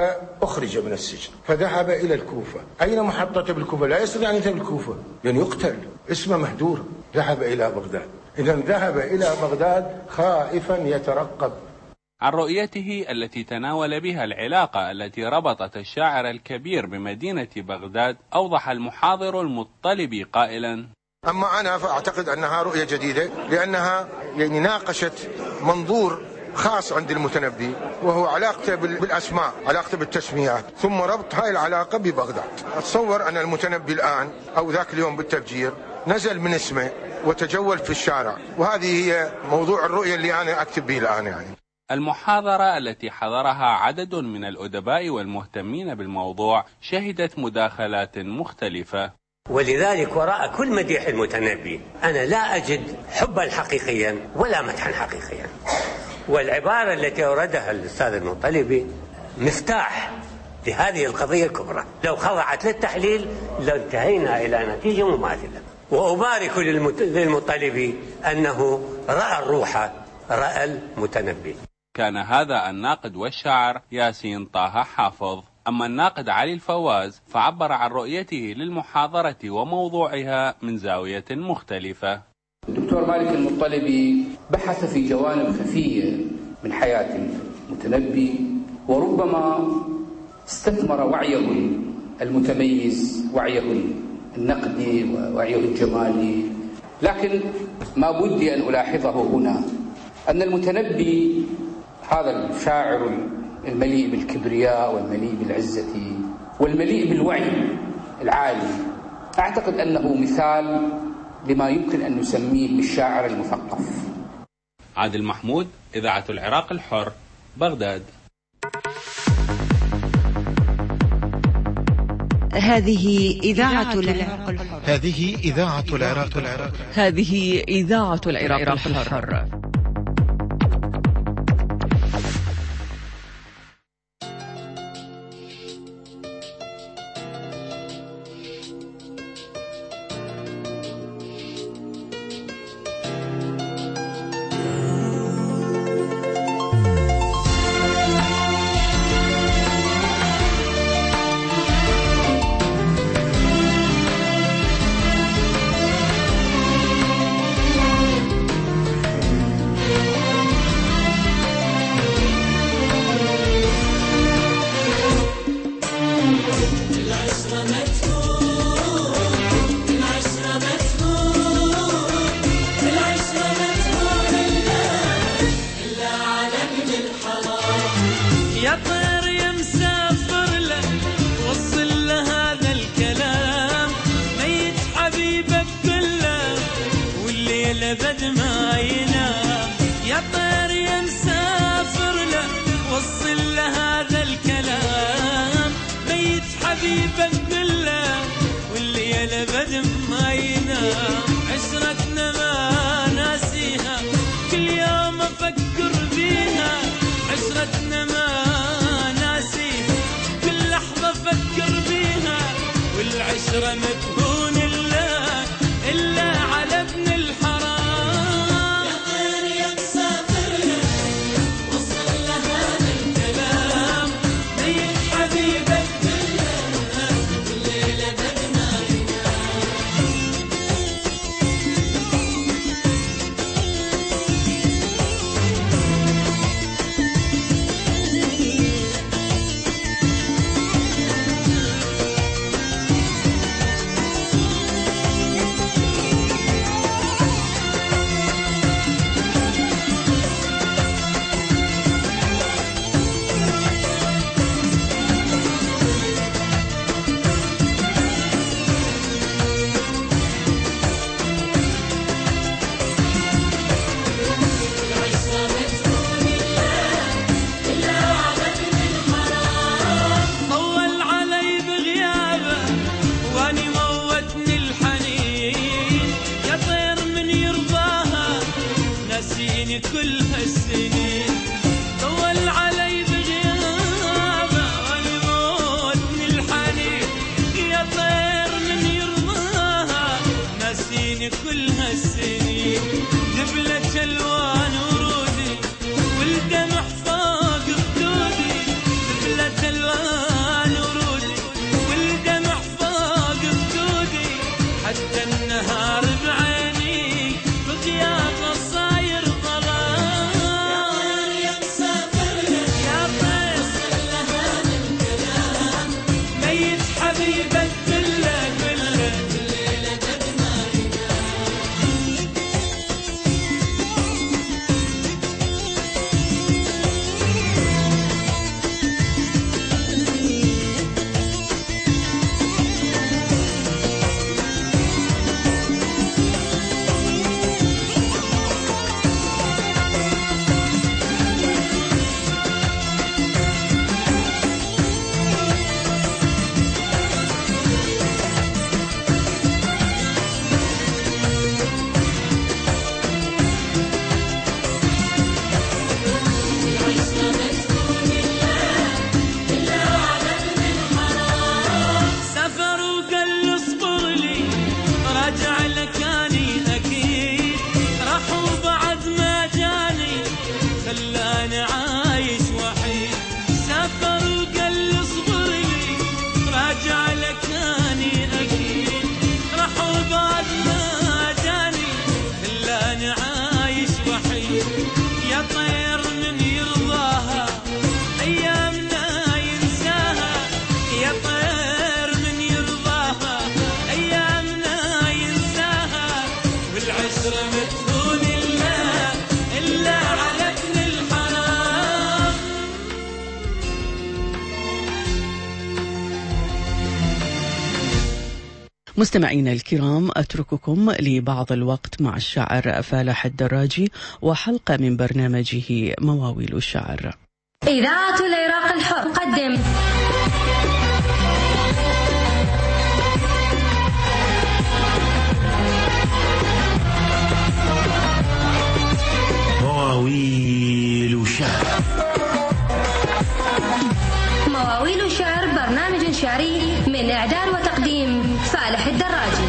فأخرج من السجن فذهب إلى الكوفة. أين محطته بالكوفة؟ لا يستطيع أن يذهب الكوفة لأن يقتل، اسمه مهدور. ذهب إلى بغداد، إذا ذهب إلى بغداد خائفا يترقب. عن رؤيته التي تناول بها العلاقة التي ربطت الشاعر الكبير بمدينة بغداد، أوضح المحاضر المطلبي قائلا: أما أنا فأعتقد أنها رؤية جديدة، لأنها يعني ناقشت منظور خاص عند المتنبي، وهو علاقته بالأسماء، علاقته بالتسميات، ثم ربط هاي العلاقة ببغداد. أتصور أن المتنبي الآن أو ذاك اليوم بالتفجير نزل من اسمه وتجول في الشارع، وهذه هي موضوع الرؤية اللي أنا أكتب به الآن. يعني المحاضرة التي حضرها عدد من الأدباء والمهتمين بالموضوع شهدت مداخلات مختلفة. ولذلك وراء كل مديح المتنبي أنا لا أجد حبا حقيقيا ولا مدحا حقيقيا، والعبارة التي أوردها الأستاذ المطلبي مفتاح لهذه القضية الكبرى. لو خضعت للتحليل لانتهينا إلى نتيجة مماثلة. وأبارك للمطلبي أنه رأى الروح، رأى المتنبي. كان هذا الناقد والشاعر ياسين طه حافظ. أما الناقد علي الفواز فعبر عن رؤيته للمحاضرة وموضوعها من زاوية مختلفة. الدكتور مالك المطلبي بحث في جوانب خفية من حياة المتنبي، وربما استثمر وعيه المتميز، وعيه النقدي ووعيه الجمالي. لكن ما بدي أن ألاحظه هنا أن المتنبي هذا الشاعر المليء بالكبرياء والمليء بالعزة والمليء بالوعي العالي، أعتقد أنه مثال لما يمكن أن نسميه بالشاعر المثقف. عادل محمود، إذاعة العراق الحر، بغداد. هذه إذاعة العراق الحر. هذه إذاعة العراق الحر. هذه إذاعة العراق الحر. يا طير يا مسافر له وصل له هذا الكلام ميت حبيبك كله والليل بد ما ينام يا طير يا مسافر له وصل له هذا الكلام ميت حبيبك كله والليل بد ما ينام عشرتنا ما ناسيها كل يوم افكر بيها عشرتنا ما ناسيها كل لحظة افكر بيها والعشرة مدهون الا الا على ابن الحرام يا طير يا مسافر له وصل له هذا الكلام ميت حبيبك كله والليلة بد ما كل هالسنين طول علي بغيابه وانا موتني الحنين يا طير من يرضاها ناسيني كل هالسنين دبلت الوان ورودي والدمع فوق خدودي دبلت الوان ورودي والدمع فوق خدودي حتى النهار بعيني بغيابه صاير مستمعينا الكرام، أترككم لبعض الوقت مع الشاعر فالح الدراجي وحلقة من برنامجه مواويل الشعر. إذاعة العراق الحر قدم مواويل الشعر. مواويل الشعر برنامج شعري من إعداد وتقديم فالح الدراجي.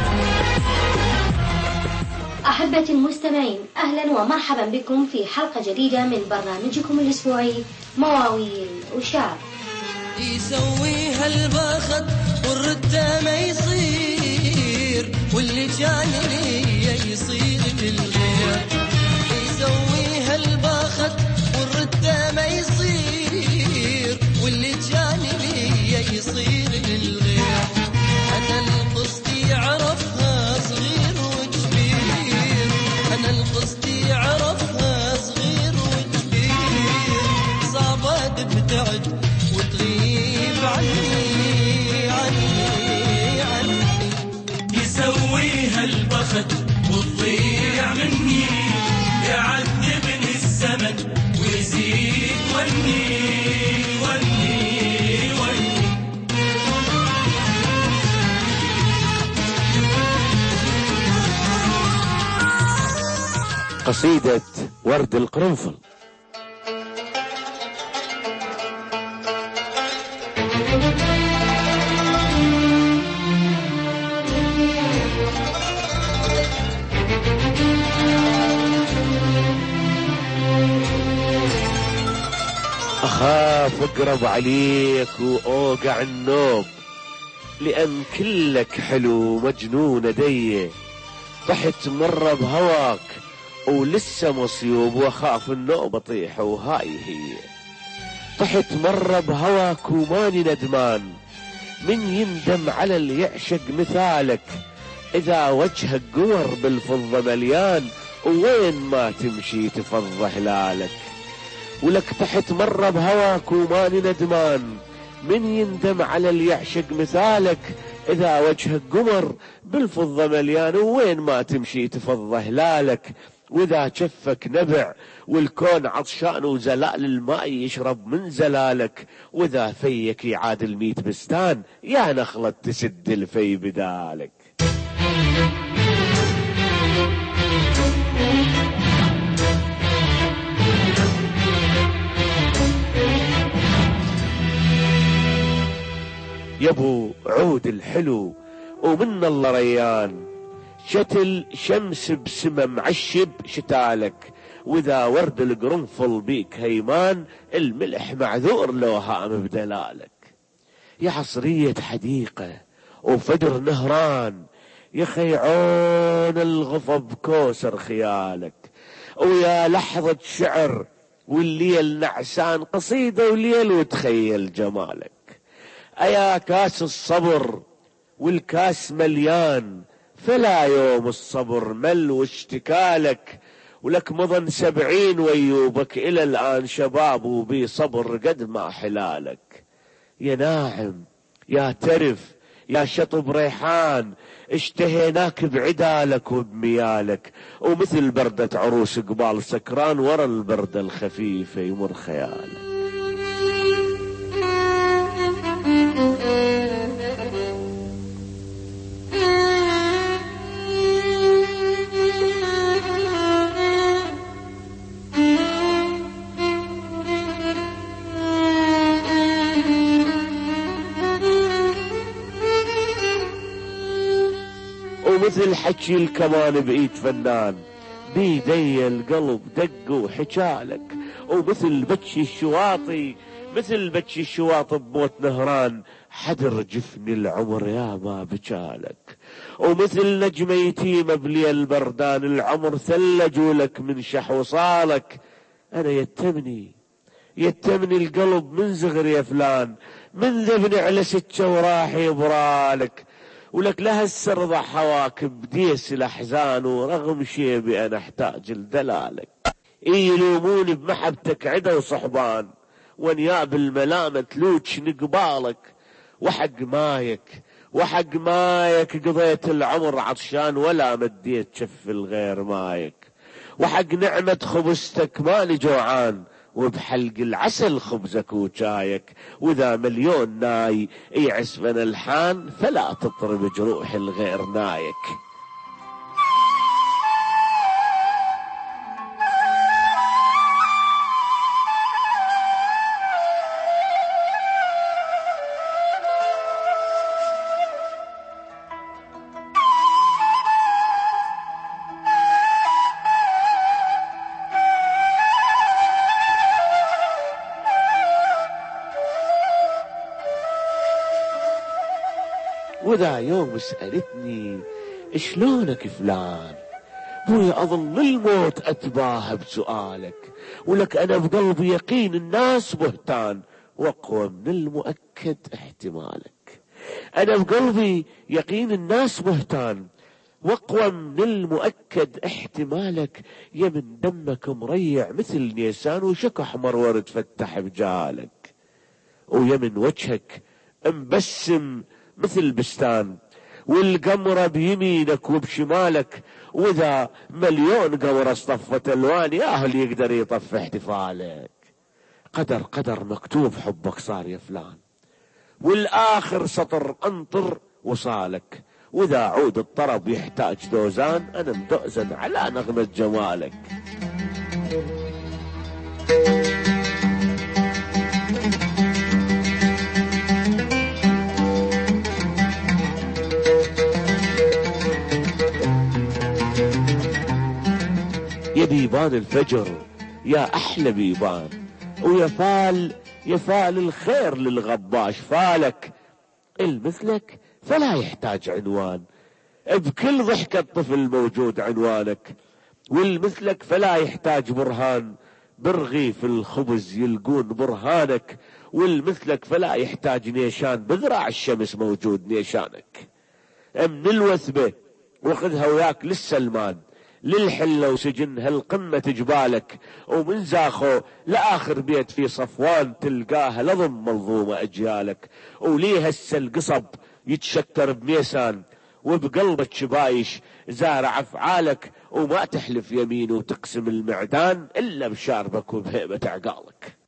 أحبتي المستمعين، أهلا ومرحبا بكم في حلقة جديدة من برنامجكم الأسبوعي مواويل وشعر. يسويها البخت والرده ما يصير واللي كان لي يصير للغير. يسويها البخت والرده ما يصير واللي كان لي يصير للغير. أنا القصدي عرفها صغير وكبير، أنا القصدي عرفها صغير وكبير، صعبة تبتعد وتغيب عني عني عني. يسويها البخت وتضيع مني، يعذبني الزمن ويزيد وني وني وني. قصيدة ورد القرنفل. أخاف أقرب عليك وأوقع النوب، لأن كلك حلو مجنون دي. طحت مرة بهواك ولسه مصيوب، وأخاف النوب أطيح وهاي هي. طحت مرة بهواك وماني ندمان، من يندم على اللي يعشق مثالك. إذا وجهك قور بالفضة مليان، وين ما تمشي تفض هلالك. ولك طحت مرة بهواك وماني ندمان، من يندم على اللي يعشق مثالك. إذا وجهك قمر بالفضة مليان، وين ما تمشي تفض هلالك. وإذا شفك نبع والكون عطشان، وزلال الماء يشرب من زلالك. وإذا فيك يعادل ميت بستان، يا نخلة تسد الفي بدالك. يبو عود الحلو ومن الله ريان، شتل شمس بسمة معشب شتالك. وإذا ورد القرنفل بيك هيمان، الملح معذور لو هام بدلالك. يا حصرية حديقة وفدر نهران، يا خيعون الغفب كوسر خيالك. ويا لحظة شعر والليل نعسان، قصيدة وليل وتخيل جمالك. أيا كاس الصبر والكاس مليان، فلا يوم الصبر مل واشتكالك. ولك مضن سبعين ويوبك إلى الآن شباب، وبي صبر قد ما حلالك. يا ناعم يا ترف يا شطب ريحان، اشتهيناك بعدالك وبميالك. ومثل بردة عروس قبال سكران، ورا البردة الخفيفة يمر خيالك. ومثل حكي الكمان بإيد فنان، بيدي القلب دق وحكالك. ومثل بتشي الشواطي مثل بتشي الشواطي بموت نهران، حدر جفني العمر يا ما بجالك. ومثل نجمة يتيمة بلي البردان، العمر ثلجوا لك من شحو صالك. أنا يتمني يتمني القلب من زغر يا فلان، من ذبني على سكة وراح يبرالك. ولك لها السرضة حواكب ديس الأحزان، ورغم شيبي أنا أحتاج لدلالك. يلوموني بمحبتك عدا وصحبان، ونياب الملامة تلوش نقبالك. وحق مايك وحق مايك قضيت العمر عطشان، ولا مديت شف الغير مايك. وحق نعمة خبزتك مالي جوعان، وبحلق العسل خبزك وشايك. وإذا مليون ناي يعسفن الحان، فلا تطرب جروح الغير نايك. وذا يوم سألتني شلونك فلان، بوي أظل الموت أتباهى بسؤالك. ولك أنا بقلبي يقين الناس بهتان، وأقوى من المؤكد احتمالك. أنا بقلبي يقين الناس بهتان، وأقوى من المؤكد احتمالك. يا من دمك مريع مثل نيسان، وشك أحمر ورد فتح بجالك. ويمن وجهك مبسم مثل بستان، والقمرة بيمينك وبشمالك، وإذا مليون قمرة اصطفت ألوان يا أهل يقدر يطف احتفالك. قدر قدر مكتوب حبك صار يا فلان، والآخر سطر أنطر وصالك، وإذا عود الطرب يحتاج دوزان أنا مدؤزن على نغمة جمالك. يا بيبان الفجر يا أحلى بيبان، ويا فال يا فال الخير للغباش فالك، المثلك فلا يحتاج عنوان، بكل ضحكة طفل موجود عنوانك، والمثلك فلا يحتاج برهان، برغيف الخبز يلقون برهانك، والمثلك فلا يحتاج نيشان، بذراع الشمس موجود نيشانك. من الوثبة واخذها وياك للسلمان، للحلة وسجن هالقمة جبالك، ومن زاخو لآخر بيت في صفوان تلقاها لضم ملظومة أجيالك، وليها السلقصب يتشكر بميسان، وبقلبك شبايش زارع أفعالك، وما تحلف يمين وتقسم المعدان إلا بشاربك وبهيبة عقالك.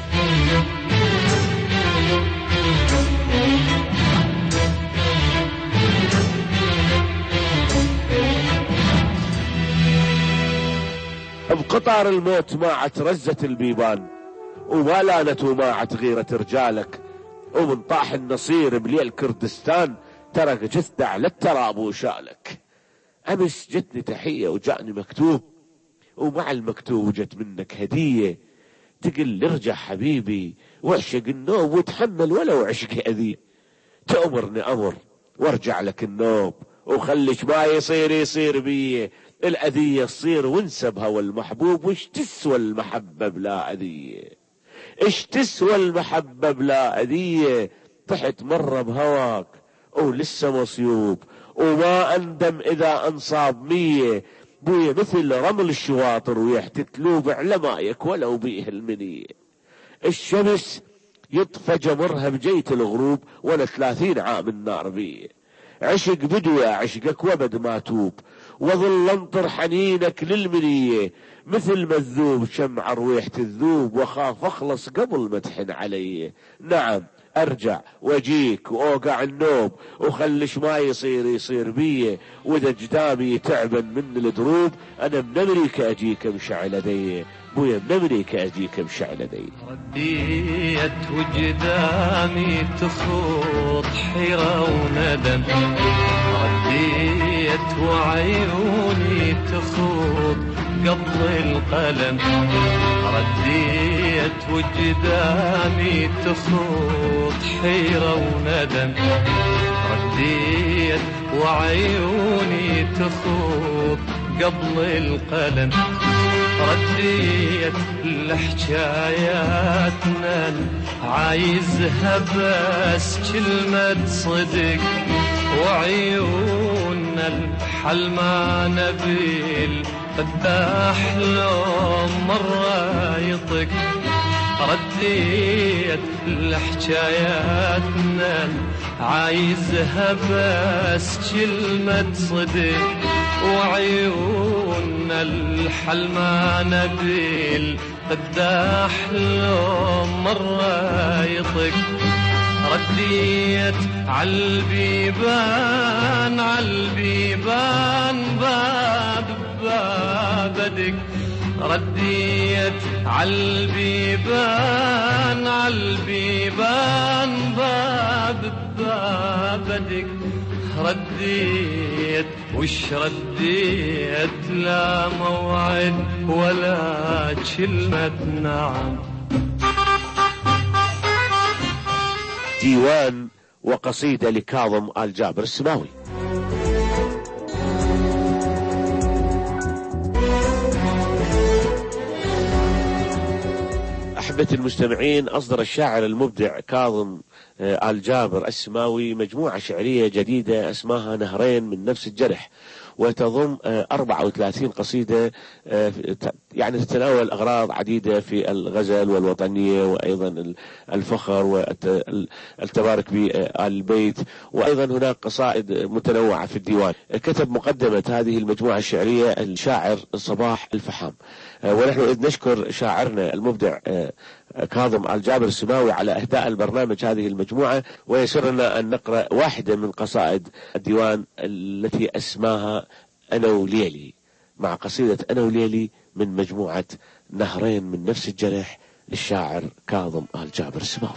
بقطار الموت ماعت رزت البيبان، وما لانت وماعت غيرة رجالك، ومن طاح النصير بليل كردستان ترك جثة على التراب وشالك. أمس جتني تحية وجاءني مكتوب، ومع المكتوب جت منك هدية، تقل ارجع حبيبي واعشق النوم وتحمل ولو عشق أذية، تأمرني أمر وارجع لك النوم، وخليش ما يصير يصير بيه، الأذية تصير وانسى بهوى المحبوب، وش تسوى المحبة بلا أذية، اش تسوى المحبة بلا أذية، طحت مرة بهواك ولسه مصيوب، وما أندم إذا أنصاب مية، بويا مثل رمل الشواطر ويحت تلوب على مايك ولو بيه المنية. الشمس يطفى جمرها بجيت الغروب، وانا ثلاثين عام النار بيه، عشق بدوي عشقك وبد ما توب، وظل انطر حنينك للمنية، مثل ما الذوب شمع رويحة الذوب، وخاف اخلص قبل ما تحن علي. نعم ارجع واجيك واوقع النوب، وخلش ما يصير يصير بيه، واذا جدامي تعبن من الدروب، انا من امريكا اجيك مشعل دي، بويا من امريكا اجيك مشعل دي. رديت وجدامي تخوض حيرة وندم، رديت وعيوني تخوض قبل القلم، رديت وجدامي تخوض حيرة وندم، رديت وعيوني تخوض قبل القلم، رديت لحكاياتنا عايزها بس كلمة صدق، وعيوننا الحل ما نبيل قداح لهم مرة يطق، رديت لحكاياتنا عايزها بس كلمة صدق، وعيوننا الحل ما نبيل قداح لهم مرة يطق، رديت عالبيبان عالبيبان باب بابدك، رديت عالبيبان عالبيبان باب بابدك، رديت وش رديت لا موعد ولا كلمة نعم. ديوان وقصيدة لكاظم آل جابر السماوي. أحبة المستمعين، أصدر الشاعر المبدع كاظم آل جابر السماوي مجموعة شعرية جديدة اسمها نهرين من نفس الجرح، وتضم أربعة وثلاثين قصيدة يعني تتناول أغراض عديدة في الغزل والوطنية، وأيضا الفخر والتبارك بآل البيت، وأيضا هناك قصائد متنوعة في الديوان. كتب مقدمة هذه المجموعة الشعرية الشاعر صباح الفحام، ونحن إذ نشكر شاعرنا المبدع كاظم الجابر السماوي على إهداء البرنامج هذه المجموعة، ويسرنا أن نقرأ واحدة من قصائد الديوان التي أسماها أنا وليلي، مع قصيدة أنا وليلي من مجموعة نهرين من نفس الجرح للشاعر كاظم الجابر السماوي.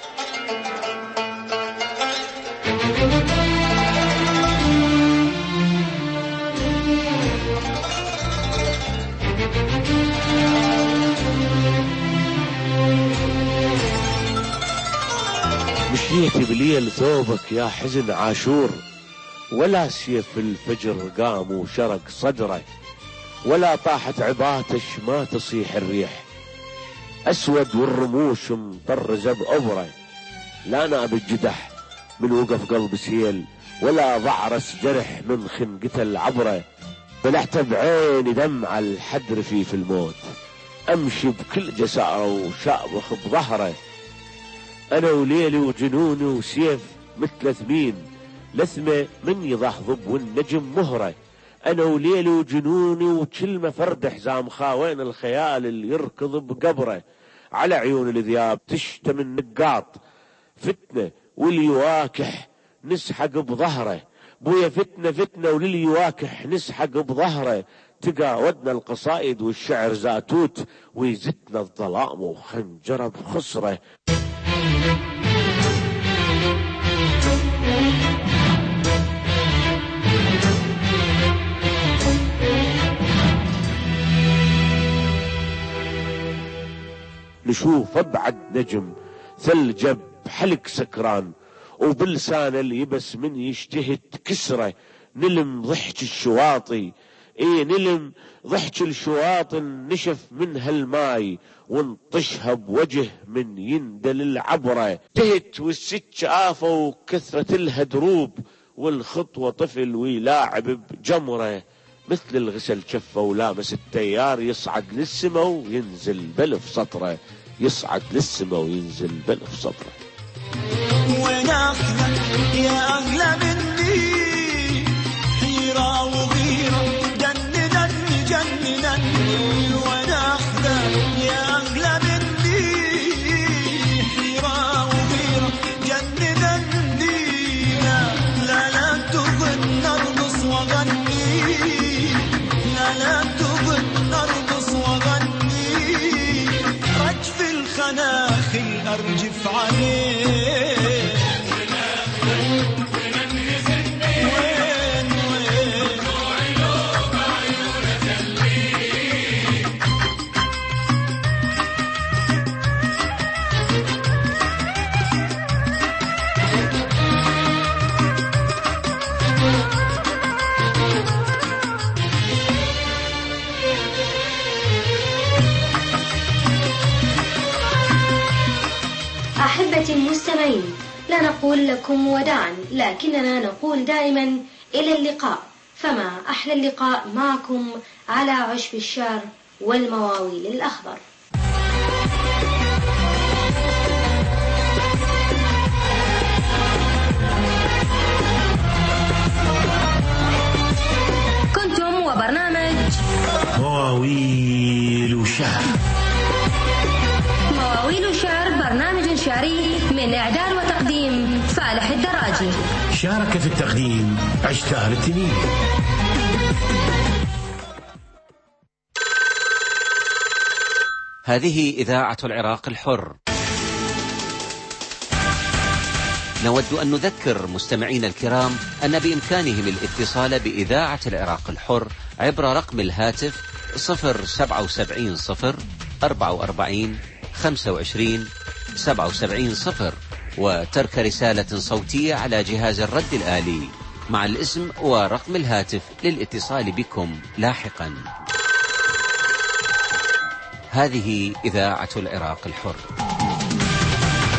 مشيت بليل ثوبك يا حزن عاشور، ولا سيف الفجر قام وشرق صدره، ولا طاحت عباتش ما تصيح الريح، أسود والرموش مطرزة بأبرة، لا ناب الجدح من وقف قلب سيل، ولا ضعرس جرح من خنقته العبرة، بلعت بعيني دمع الحدر في في الموت، أمشي بكل جسارة وشابخ بظهره، أنا وليلي وجنوني وسيف مثل ثمين، لثمة من يضحضب والنجم مهرة، أنا وليلي وجنوني وكلمة فرد حزام خاوين الخيال اللي يركض بقبره، على عيون الذياب تشتم النقاط، فتنة واللي يواكح نسحق بظهره، بويا فتنة فتنة واللي يواكح نسحق بظهره، تقى ودنا القصائد والشعر زاتوت، ويزتنا الظلام وخنجره بخصره. نشوف ابعد نجم ثلج بحلق سكران، وبلسان اللي يبس من يجتهد كسره، نلم ضحك الشواطي، ايه نلم ضحك الشواطئ نشف منها الماي، ونطشها بوجه من يندل العبره، تهت والسك آفة وكثرة لها دروب، والخطوة طفل ويلاعب بجمره، مثل الغسل شفه ولامس التيار، يصعد للسما وينزل بلف سطره، يصعد للسما وينزل بلف سطره. وين اخذك يا اغلى مني، حيرة وغيرة جننني جننني، وين اخذك يا اغلى مني، حيرة وغيرة جننني، لا لا لا تظن ارقص واغني، لا لا تظن ارقص واغني، رجف الخناخل ارجف عليه، أحبتي المستمعين، لا نقول لكم وداعا، لكننا نقول دائما إلى اللقاء، فما أحلى اللقاء معكم على عشب الشعر والمواويل الأخضر. كنتم وبرنامج مواويل شعر. مواويل شعر برنامج شعري من إعداد وتقديم فالح الدراجي. شارك في التقديم عشتار التنين. هذه إذاعة العراق الحر. نود أن نذكر مستمعينا الكرام أن بإمكانهم الاتصال بإذاعة العراق الحر عبر رقم الهاتف صفر سبعة وسبعين صفر أربعة وأربعين خمسة وعشرين سبعة وسبعين صفر، وترك رسالة صوتية على جهاز الرد الآلي مع الاسم ورقم الهاتف للاتصال بكم لاحقا. هذه إذاعة العراق الحر.